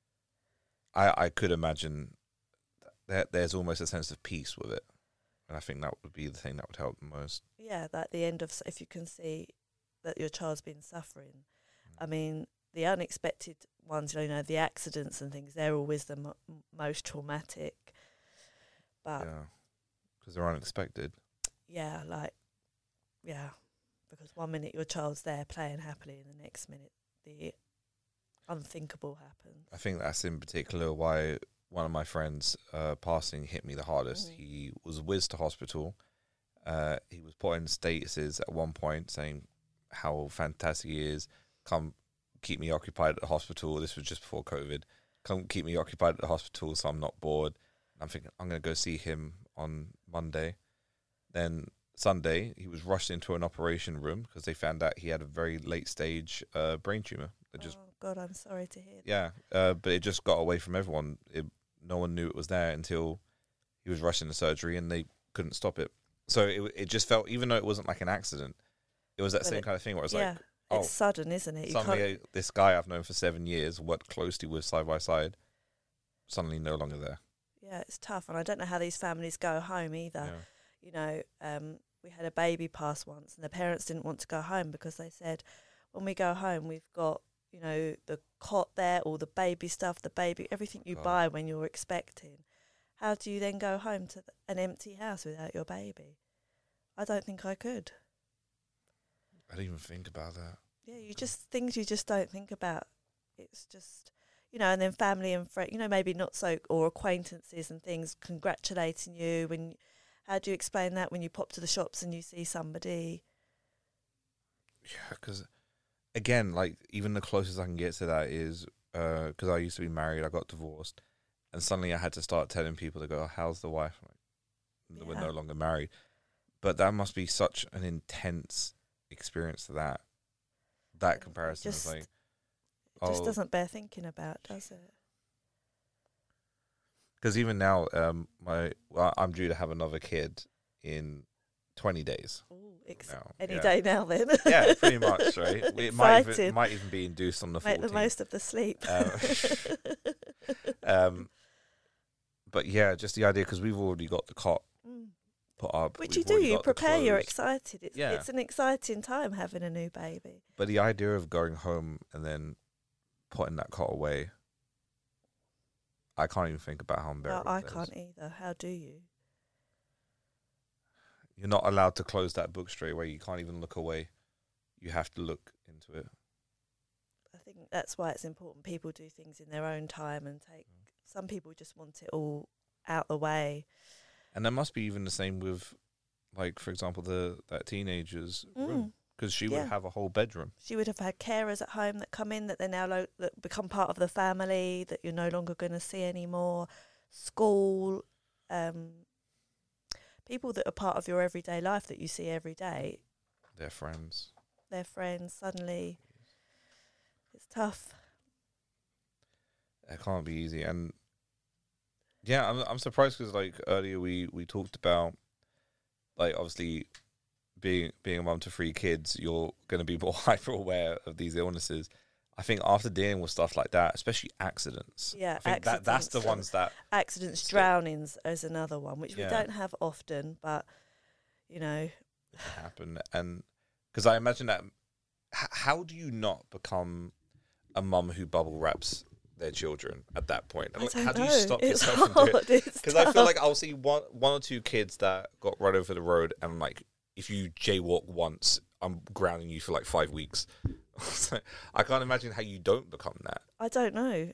I I could imagine that there's almost a sense of peace with it, and I think that would be the thing that would help the most. Yeah, at the end of, s- if you can see that your child's been suffering. I mean, the unexpected ones, you know, the accidents and things, they're always the mo- most traumatic. But Yeah, because they're unexpected. yeah, like, yeah, because one minute your child's there playing happily, and the next minute the unthinkable happens. I think that's in particular why one of my friends' uh, passing hit me the hardest. Mm. He was whizzed to hospital. Uh, he was put in statuses at one point saying how fantastic he is. Come keep me occupied at the hospital. This was just before COVID. Come keep me occupied at the hospital so I'm not bored. I'm thinking I'm going to go see him on Monday. Then Sunday, he was rushed into an operation room because they found out he had a very late stage uh, brain tumor. It just Oh God, I'm sorry to hear that. yeah, uh, but it just got away from everyone. It, no one knew it was there until he was rushed into surgery and they couldn't stop it. So it it just felt, even though it wasn't like an accident, it was that Well, same it- kind of thing where it's yeah, like, oh, it's sudden, isn't it? You suddenly can't, uh, this guy I've known for seven years, worked closely with side by side, suddenly no longer there. yeah, it's tough, and I don't know how these families go home either. Yeah. You know, um, we had a baby pass once, and the parents didn't want to go home because they said, when we go home, we've got, you know, the cot there, all the baby stuff, the baby, everything you God. buy when you're expecting. How do you then go home to th- an empty house without your baby? I don't think I could. I didn't even think about that. Yeah, you just, things you just don't think about. It's just, you know, and then family and friends, you know, maybe not so, or acquaintances and things congratulating you. When, how do you explain that when you pop to the shops and you see somebody? Yeah, because again, like even the closest I can get to that is because I used to be married, I got divorced, and suddenly I had to start telling people to go, oh, "How's the wife?" I'm like, we're Yeah. no longer married, but that must be such an intense experience to that. That It comparison just- is like, It just oh, doesn't bear thinking about, does it? because even now, um, my well, I'm due to have another kid in twenty days. Ooh, ex- now. any yeah. day now then. Yeah, pretty much, right? It might even, Exciting. might even be induced on the Make fourteenth. the most of the sleep. Um, um, but yeah, just the idea, because we've already got the cot Mm. put up. Which we've you do, already you got the prepare, you're clothes. excited. It's Yeah. it's an exciting time having a new baby. But the idea of going home and then putting that cot away, I can't even think about how No, unbearable I it is. can't either. How do you? You're not allowed to close that book straight away. You can't even look away. You have to look into it. I think that's why it's important people do things in their own time and take. Some people just want it all out the way. And that must be even the same with, like, for example, the that teenager's room. Mm. Because she Yeah. would have a whole bedroom. She would have had carers at home that come in that they're now lo- that become part of the family that you're no longer going to see anymore. School, um, people that are part of your everyday life that you see every day. Their friends. Their friends suddenly. It's tough. It can't be easy. And yeah, I'm I'm surprised because like earlier we, we talked about, like, obviously being being a mum to three kids, you're going to be more hyper aware of these illnesses. I think after dealing with stuff like that, especially accidents, Yeah, I think that that's the accidents, ones that Accidents, So- drownings is another one, which Yeah. we don't have often, but you know, happen. And because I imagine that, h- how do you not become a mum who bubble wraps their children at that point? I Like, don't how do you know. stop It's yourself from doing hard. it? It's Because I feel tough. like I'll see one one or two kids that got run over the road, and like, if you jaywalk once, I'm grounding you for like five weeks. So I can't imagine how you don't become that. I don't know.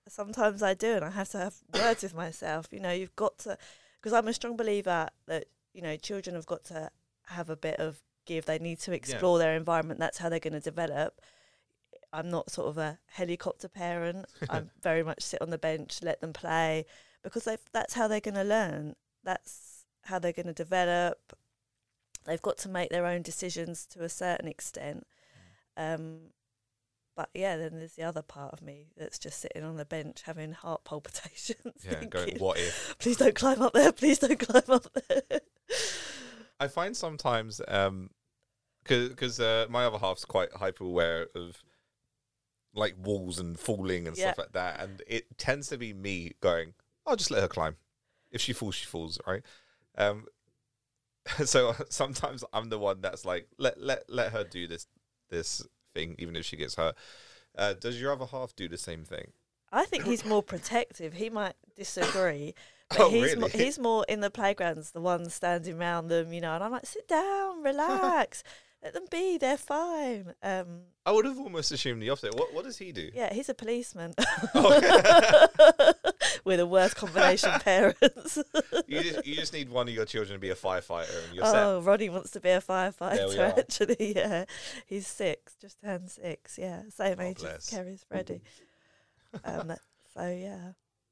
sometimes I do, and I have to have words with myself. You know, you've got to, because I'm a strong believer that, you know, children have got to have a bit of give. They need to explore yeah. their environment. That's how they're going to develop. I'm not sort of a helicopter parent. I very much sit on the bench, let them play, because that's how they're going to learn. That's how they're going to develop. They've got to make their own decisions to a certain extent. Um, but yeah, then there's the other part of me that's just sitting on the bench having heart palpitations. Yeah, thinking, going, what if? Please don't climb up there. Please don't climb up there. I find sometimes, um, because uh, my other half's quite hyper aware of like walls and falling and yeah. stuff like that, and it tends to be me going, I'll just let her climb. If she falls, she falls, right? Um, so sometimes I'm the one that's like, let let let her do this this thing, even if she gets hurt. Uh, does your other half do the same thing? I think he's more protective. He might disagree, but oh, he's really? more, he's more in the playgrounds, the one standing around them, you know. And I'm like, sit down, relax. Let them be. They're fine. Um, I would have almost assumed the opposite. What What does he do? Yeah, he's a policeman. Oh. We're the worst combination parents. you just you just need one of your children to be a firefighter, and you're oh, set. Ronnie wants to be a firefighter. Actually, yeah, he's six, just turned six. Yeah, same oh, age as Kerry's Freddie. um, that, so yeah.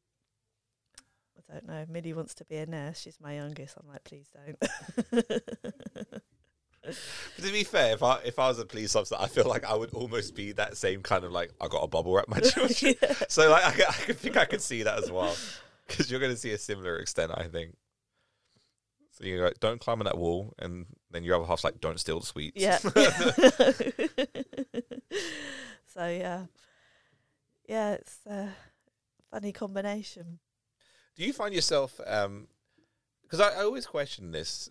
I don't know. Millie wants to be a nurse. She's my youngest. I'm like, please don't. But to be fair, if I if I was a police officer, I feel like I would almost be that same kind of like, I got a bubble wrap my children. yeah. So like, I, I could think I could see that as well, because you're going to see a similar extent, I think. So you're like, don't climb on that wall, and then your other half's like, don't steal the sweets. Yeah. So yeah, yeah, it's a funny combination. Do you find yourself, um, because I, I always question this,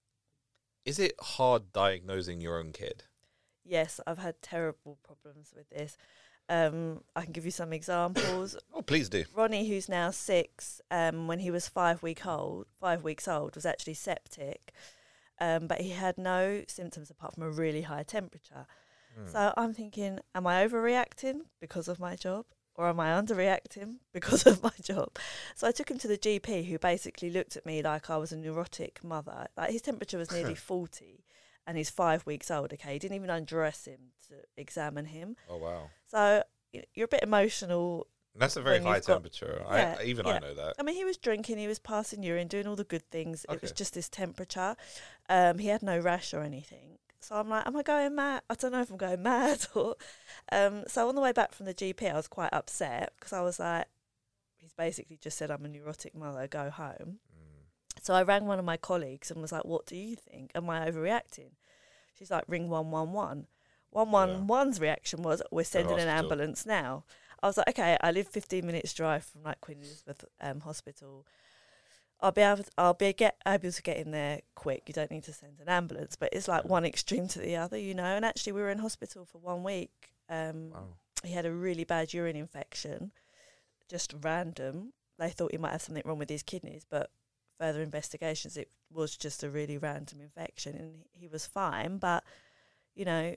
is it hard diagnosing your own kid? Yes, I've had terrible problems with this. Um, I can give you some examples. Oh, please do. Ronnie, who's now six, um, when he was five week old, five weeks old, was actually septic, um, but he had no symptoms apart from a really high temperature. Mm. So I'm thinking, am I overreacting because of my job? Or am I underreacting because of my job? So I took him to the G P, who basically looked at me like I was a neurotic mother. Like, his temperature was nearly forty, and he's five weeks old. Okay, he didn't even undress him to examine him. Oh wow! So you're a bit emotional. That's a very high temperature. Got, yeah, I, even yeah. I know that. I mean, he was drinking, he was passing urine, doing all the good things. Okay. It was just his temperature. Um, he had no rash or anything. So I'm like, am I going mad? I don't know if I'm going mad or... Um, so on the way back from the G P, I was quite upset because I was like, he's basically just said I'm a neurotic mother, go home. Mm. So I rang one of my colleagues and was like, what do you think? Am I overreacting? She's like, ring one one one. one one one's yeah. reaction was, we're sending an ambulance now. I was like, okay, I live fifteen minutes drive from like Queen Elizabeth um, Hospital. I'll be able to, I'll be get able to get in there quick. You don't need to send an ambulance, but it's like one extreme to the other, you know. And actually, we were in hospital for one week. Um, wow. He had a really bad urine infection, just random. They thought he might have something wrong with his kidneys, but further investigations, it was just a really random infection, and he was fine. But you know,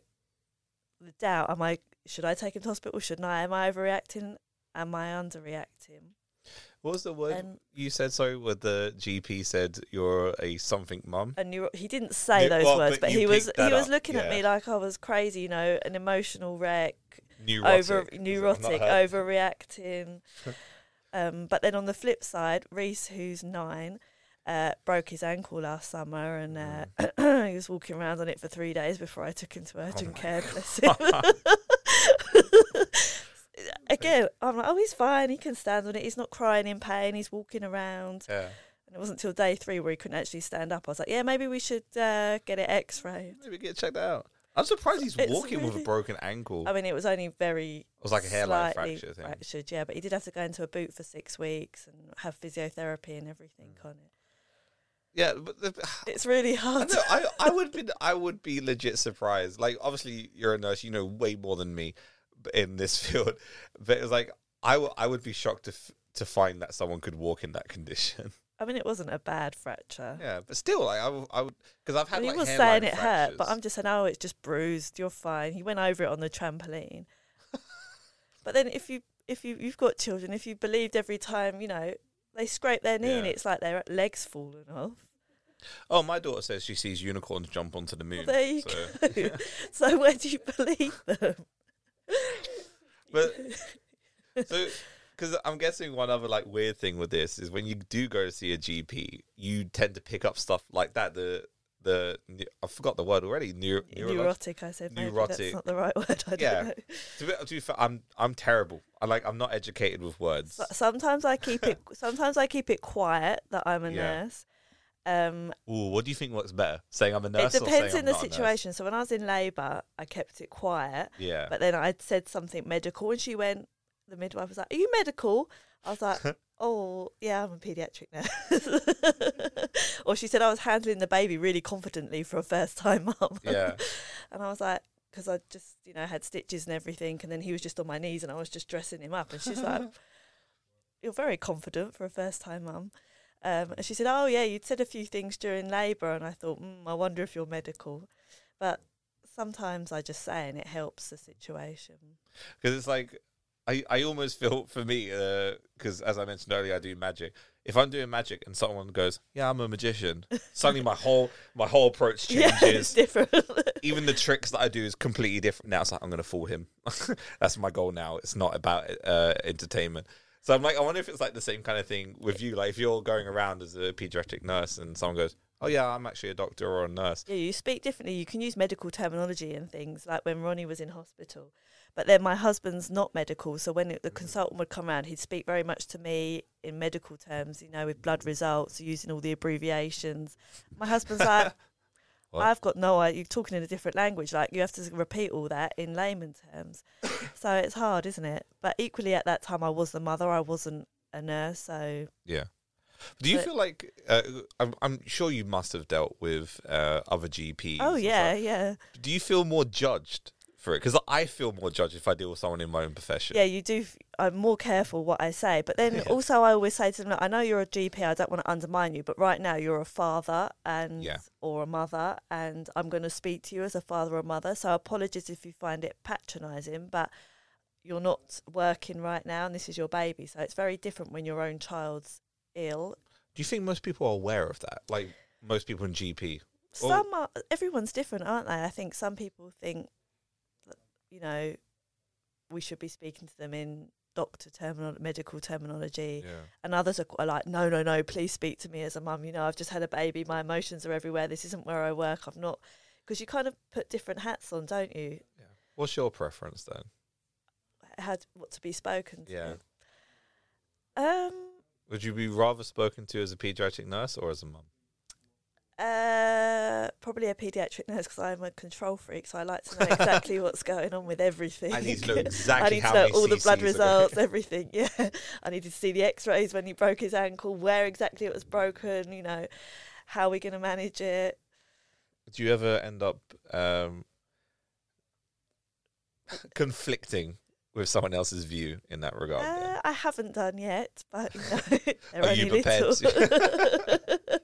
the doubt: am I? Should I take him to hospital? Shouldn't I? Am I overreacting? Am I underreacting? What was the word um, you said? Sorry, where the G P said you're a something mum. A neuro- he didn't say New- those well, words, but, but he was he was up. looking yeah. at me like I was crazy. You know, an emotional wreck, neurotic, over neurotic, overreacting. um, but then on the flip side, Reese, who's nine, uh, broke his ankle last summer, and uh, mm. he was walking around on it for three days before I took him to urgent oh care. Bless him. Again, I'm like, oh, he's fine. He can stand on it. He's not crying in pain. He's walking around. Yeah. And it wasn't until day three where he couldn't actually stand up. I was like, yeah, maybe we should uh, get it x-rayed. Maybe get checked out. I'm surprised he's it's walking really, with a broken ankle. I mean, it was only very It was like a hairline fracture thing. fractured, yeah. But he did have to go into a boot for six weeks and have physiotherapy and everything mm. on it. Yeah, but the, it's really hard. I, know, I I would be I would be legit surprised. Like, obviously, you're a nurse. You know way more than me in this field, but it's like I, w- I would be shocked to f- to find that someone could walk in that condition. I mean, it wasn't a bad fracture. Yeah, but still, like I, w- I would because I've had. Well, like, he was hairline saying it fractures. hurt, but I'm just saying, oh, it's just bruised. You're fine. He went over it on the trampoline. But then, if you if you you've got children, if you believed every time, you know, they scrape their knee Yeah. and it's like their legs falling off. Oh, my daughter says she sees unicorns jump onto the moon. Well, there you so. go. So where do you believe them? But so, because I'm guessing one other like weird thing with this is when you do go to see a G P, you tend to pick up stuff like that. The the I forgot the word already. Neur- Neurotic, I said. Maybe Neurotic. That's not the right word. I Yeah. don't know. To be, to be fair, I'm I'm terrible. I like I'm not educated with words. So, sometimes I keep it. Sometimes I keep it quiet that I'm a Yeah. nurse. Um, Ooh, what do you think works better? Saying I'm a nurse. it or depends saying in I'm the not a nurse? situation. So when I was in labour, I kept it quiet. Yeah. But then I'd said something medical, and she went. The midwife was like, "Are you medical?" I was like, "Oh, yeah, I'm a paediatric nurse." Or she said I was handling the baby really confidently for a first-time mum. Yeah. And I was like, because I just, you know, had stitches and everything, and then he was just on my knees, and I was just dressing him up, and she's like, "You're very confident for a first-time mum." Um, and she said, "Oh yeah, you'd said a few things during labour," and I thought, mm, I wonder if you're medical. But sometimes I just say, and it helps the situation. Because it's like, I, I almost feel for me, because uh, as I mentioned earlier, I do magic. If I'm doing magic and someone goes, "Yeah, I'm a magician," suddenly my whole my whole approach changes. Yeah, it's different. Even the tricks that I do is completely different. Now it's like, I'm going to fool him. That's my goal now. It's not about uh, entertainment. So I'm like, I wonder if it's like the same kind of thing with you. Like if you're going around as a pediatric nurse and someone goes, "Oh yeah, I'm actually a doctor or a nurse." Yeah, you speak differently. You can use medical terminology and things, like when Ronnie was in hospital. But then my husband's not medical, so when it, the consultant would come around, he'd speak very much to me in medical terms, you know, with blood results, using all the abbreviations. My husband's like, What? I've got no idea. You're talking in a different language. Like, you have to repeat all that in layman terms. So it's hard, isn't it? But equally at that time, I was the mother. I wasn't a nurse, so... Yeah. Do you But- feel like uh, I'm, I'm sure you must have dealt with uh, other G Ps? Oh, and yeah, stuff. yeah. Do you feel more judged for it? Because I feel more judged if I deal with someone in my own profession. Yeah, you do. F- I'm more careful what I say. But then Yeah. also I always say to them, look, I know you're a G P, I don't want to undermine you, but right now you're a father and Yeah. or a mother, and I'm going to speak to you as a father or mother. So apologies if you find it patronising, but you're not working right now and this is your baby. So it's very different when your own child's ill. Do you think most people are aware of that? Like most people in G P? Or- Some are, everyone's different, aren't they? I think some people think that, you know, we should be speaking to them in doctor terminal medical terminology, Yeah. and others are, are like, no, no, no, please speak to me as a mum. You know, I've just had a baby, my emotions are everywhere. This isn't where I work. I've not, because you kind of put different hats on, don't you? Yeah. What's your preference then? Had what to be spoken to. Yeah. Um. Would you be rather spoken to as a pediatric nurse or as a mum? Uh, probably a paediatric nurse because I'm a control freak, so I like to know exactly what's going on with everything. I need to know exactly I need how to know many all the blood C Cs are results, going- everything. Yeah, I needed to see the X-rays when he broke his ankle, where exactly it was broken. You know, how we're going to manage it. Do you ever end up um, conflicting with someone else's view in that regard? then? Uh, I haven't done yet, but you know, they're Are only you prepared little.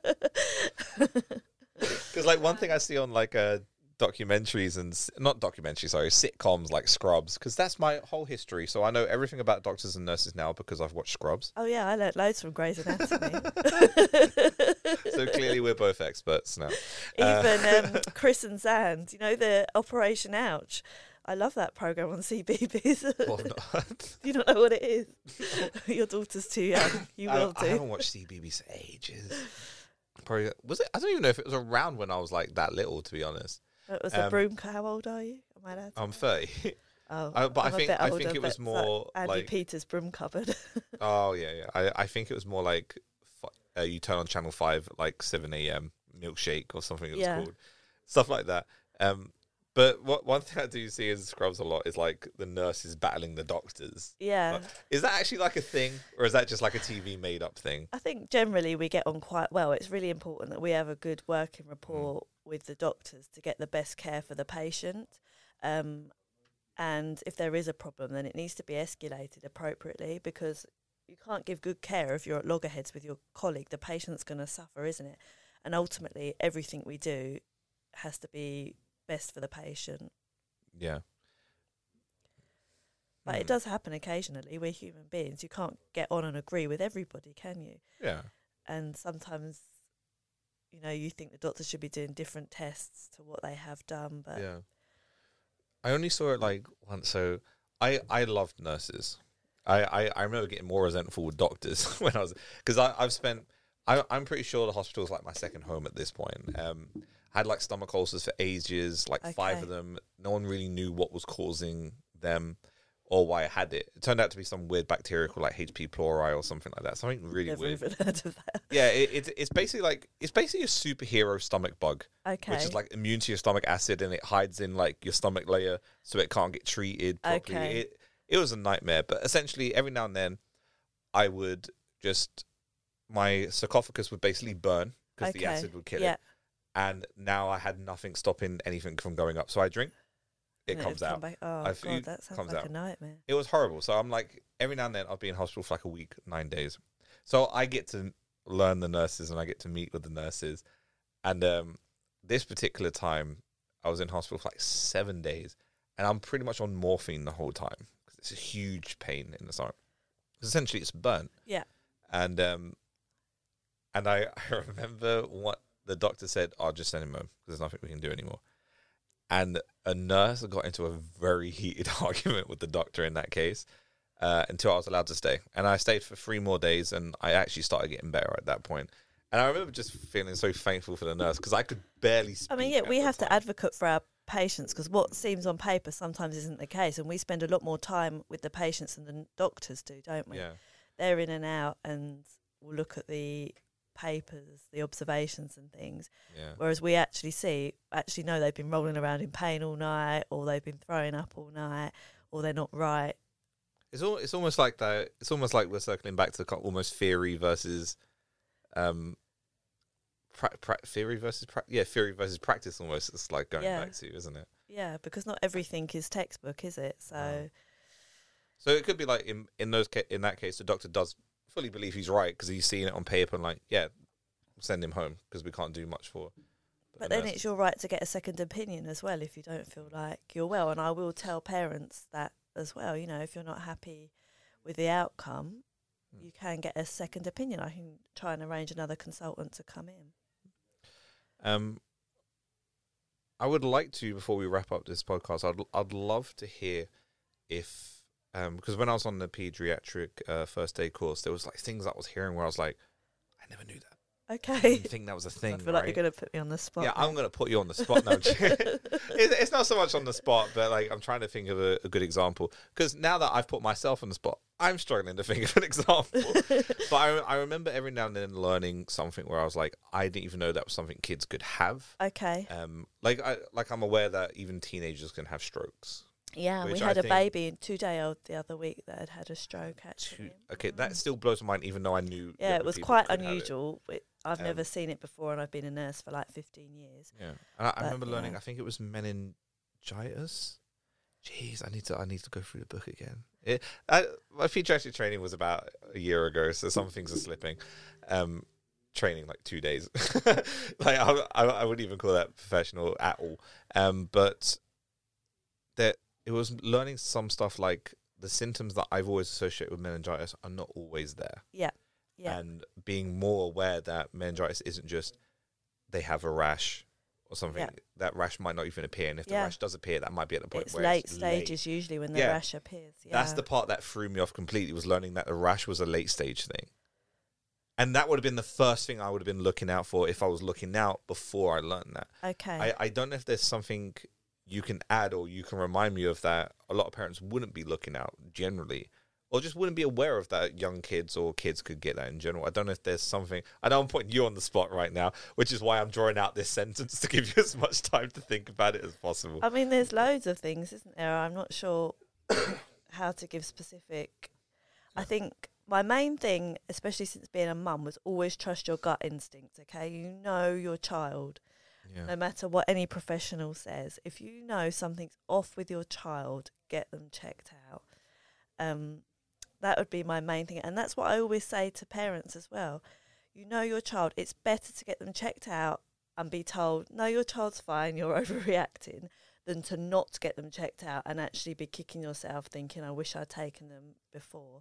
Because like one thing I see on like uh, documentaries and s- not documentaries, sorry, sitcoms like Scrubs, because that's my whole history. So I know everything about doctors and nurses now because I've watched Scrubs. Oh yeah, I learnt loads from Grey's Anatomy. So clearly we're both experts now. Even um, Chris and Zand, you know, the Operation Ouch. I love that program on C B B S. Well, not. You don't know what it is. Your daughter's too young. You I, will I do. haven't watched C B B S in ages. Probably was it? I don't even know if it was around when I was like that little. To be honest, It was a um, broom. co- How old are you? Am I allowed to I'm know? thirty. Oh, I- but I I'm a think- bit I older, think it was but it's more Andy like- Peters' broom cupboard. Oh yeah, yeah. I, I think it was more like fi- uh, you turn on channel five at like seven a m milkshake or something it was Yeah. called, stuff like that. Um, but what one thing I do see in Scrubs a lot is like the nurses battling the doctors. Yeah. Like, is that actually like a thing, or is that just like a T V made up thing? I think generally we get on quite well. It's really important that we have a good working rapport with the doctors to get the best care for the patient. Um, and if there is a problem, then it needs to be escalated appropriately, because you can't give good care if you're at loggerheads with your colleague. The patient's going to suffer, isn't it? And ultimately, everything we do has to be best for the patient. Yeah. But Mm. it does happen occasionally. We're human beings. You can't get on and agree with everybody, can you? Yeah. And sometimes, you know, you think the doctors should be doing different tests to what they have done. But Yeah. I only saw it like once. So I, I loved nurses. I, I, I remember getting more resentful with doctors when I was, because I've spent, I, I'm pretty sure the hospital is like my second home at this point. Um, I had like stomach ulcers for ages, like five Okay. of them. No one really knew what was causing them or why I had it. It turned out to be some weird bacteria called like H. P. pylori or something like that. Something really never weird. even heard of that. Yeah, it, it's it's basically like it's basically a superhero stomach bug, Okay. which is like immune to your stomach acid, and it hides in like your stomach layer, so it can't get treated properly. Okay. It it was a nightmare. But essentially, every now and then, I would just my sarcophagus would basically burn because the Okay. acid would kill yeah. it, and now I had nothing stopping anything from going up. So I drink, it And comes it'd come out. back- Oh, I God, feel- that sounds comes like out. a nightmare. It was horrible. So I'm like, every now and then I'll be in hospital for like a week, nine days. So I get to learn the nurses and I get to meet with the nurses. And um, this particular time, I was in hospital for like seven days, and I'm pretty much on morphine the whole time because it's a huge pain in the stomach. Essentially, it's burnt. Yeah. And um, and I, I remember what the doctor said. I'll just send him home because there's nothing we can do anymore. And a nurse got into a very heated argument with the doctor in that case uh, until I was allowed to stay. And I stayed for three more days, and I actually started getting better at that point. And I remember just feeling so thankful for the nurse because I could barely speak. I mean, yeah, at we the have time. to advocate for our patients because what seems on paper sometimes isn't the case. And we spend a lot more time with the patients than the doctors do, don't we? Yeah, They're in and out and we'll look at the papers, the observations and things. yeah. Whereas we actually see, actually know they've been rolling around in pain all night, or they've been throwing up all night, or they're not right. It's all. It's almost like that. It's almost like we're circling back to the co- almost theory versus, um, pra- pra- theory versus pra- yeah, theory versus practice. Almost, it's like going Yeah. back to, isn't it? Yeah, because not everything is textbook, is it? So, No. So it could be like in in those ca- in that case, the doctor does fully believe he's right because he's seeing it on paper and like, yeah, send him home because we can't do much for. but the then nurses. it's your right to get a second opinion as well if you don't feel like you're well. And I will tell parents that as well. You know, if you're not happy with the outcome, Hmm. you can get a second opinion. I can try and arrange another consultant to come in. Um, I would like to, before we wrap up this podcast, I'd I'd love to hear if um because when I was on the pediatric uh, first aid course, there was like things I was hearing where I was like, I never knew that. I Okay. didn't think that was a thing. I feel right? like you're going to put me on the spot. Yeah, now. I'm going to put you on the spot now. it's, it's not so much on the spot, but like I'm trying to think of a, a good example because now that I've put myself on the spot, I'm struggling to think of an example. But I, I remember every now and then learning something where I was like, I didn't even know that was something kids could have. Okay. Um, like I like I'm aware that even teenagers can have strokes. Yeah, we which had I a think- baby, two day old, the other week that had had a stroke. Actually, Okay, that still blows my mind, even though I knew. yeah, younger it was people quite could have it. unusual. It, I've Um, never seen it before, and I've been a nurse for like fifteen years. Yeah, and I, I But, remember learning. yeah. I think it was meningitis. Jeez, I need to. I need to go through the book again. It, I, my pediatric training was about a year ago, so some things are slipping. Um, training like two days. like I, I, I wouldn't even call that professional at all. Um, but that it was learning some stuff like the symptoms that I've always associated with meningitis are not always there. Yeah, yeah, And being more aware that meningitis isn't just they have a rash or something. Yeah. That rash might not even appear, and if the Yeah. rash does appear, that might be at the point it's where late it's stages late. usually when the Yeah. rash appears. Yeah, That's the part that threw me off completely, was learning that the rash was a late stage thing. And that would have been the first thing I would have been looking out for if I was looking out before I learned that. okay. I, I don't know if there's something you can add or you can remind me of that a lot of parents wouldn't be looking out generally, or just wouldn't be aware of that young kids or kids could get that in general. I don't know if there's something. I know I'm putting you on the spot right now, which is why I'm drawing out this sentence to give you as much time to think about it as possible. I mean, there's loads of things, isn't there? I'm not sure how to give specific. I think my main thing, especially since being a mum, was always trust your gut instinct, okay? You know your child, Yeah. no matter what any professional says. If you know something's off with your child, get them checked out. Um, that would be my main thing. And that's what I always say to parents as well. You know your child. It's better to get them checked out and be told, no, your child's fine, you're overreacting, than to not get them checked out and actually be kicking yourself thinking, I wish I'd taken them before.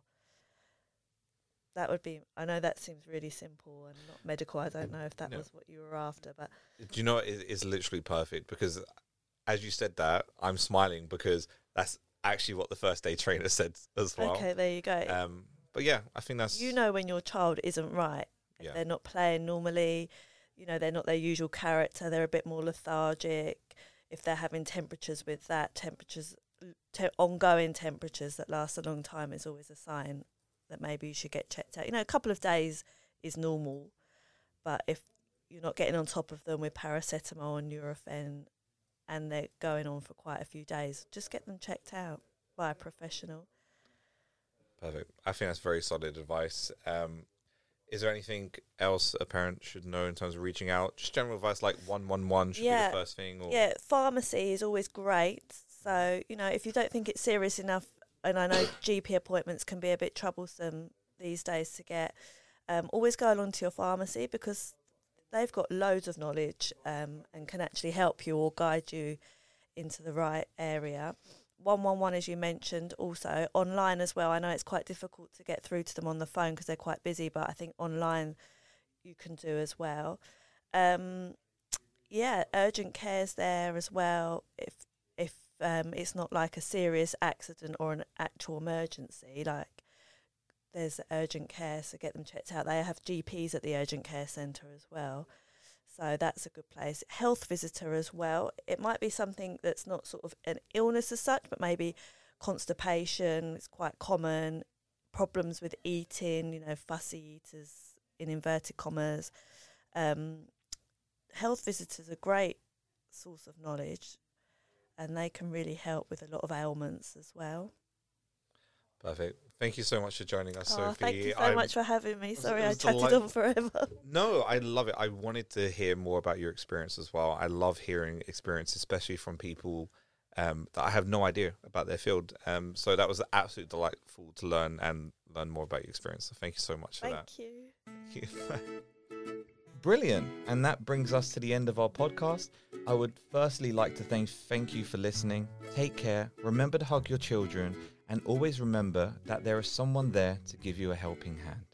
That would be, I know that seems really simple and not medical. I don't know if that no. was what you were after, but. Do you know what? It, it's literally perfect because as you said that, I'm smiling because that's actually what the first aid trainer said as well. Okay, there you go. Um, but yeah, I think that's... You know when your child isn't right, if yeah. they're not playing normally, you know, they're not their usual character, they're a bit more lethargic. If they're having temperatures with that, temperatures, te- ongoing temperatures that last a long time is always a sign that maybe you should get checked out. You know, a couple of days is normal, but if you're not getting on top of them with paracetamol and Nurofen and they're going on for quite a few days, just get them checked out by a professional. Perfect. I think that's very solid advice. Um, is there anything else a parent should know in terms of reaching out? Just general advice like one one one should yeah. be the first thing? Or? Yeah, pharmacy is always great. So, you know, if you don't think it's serious enough, and I know G P appointments can be a bit troublesome these days to get, um, always go along to your pharmacy because they've got loads of knowledge um, and can actually help you or guide you into the right area. one one one, as you mentioned, also online as well. I know it's quite difficult to get through to them on the phone because they're quite busy, but I think online you can do as well. Um, yeah, urgent care's there as well. If if um, it's not like a serious accident or an actual emergency, like there's urgent care, so get them checked out. They have G Ps at the urgent care centre as well. So that's a good place. Health visitor as well. It might be something that's not sort of an illness as such, but maybe constipation. It's quite common. Problems with eating, you know, fussy eaters in inverted commas. Um, health visitors are a great source of knowledge and they can really help with a lot of ailments as well. Perfect. Thank you so much for joining us, oh, Sophie. Thank you so I'm, much for having me. Sorry it I was chatted delightful. on forever. No, I love it. I wanted to hear more about your experience as well. I love hearing experience, especially from people um, that I have no idea about their field. Um, so that was absolutely delightful to learn and learn more about your experience. So thank you so much for Thank that. you. Thank you. Brilliant. And that brings us to the end of our podcast. I would firstly like to thank thank you for listening. Take care. Remember to hug your children. And always remember that there is someone there to give you a helping hand.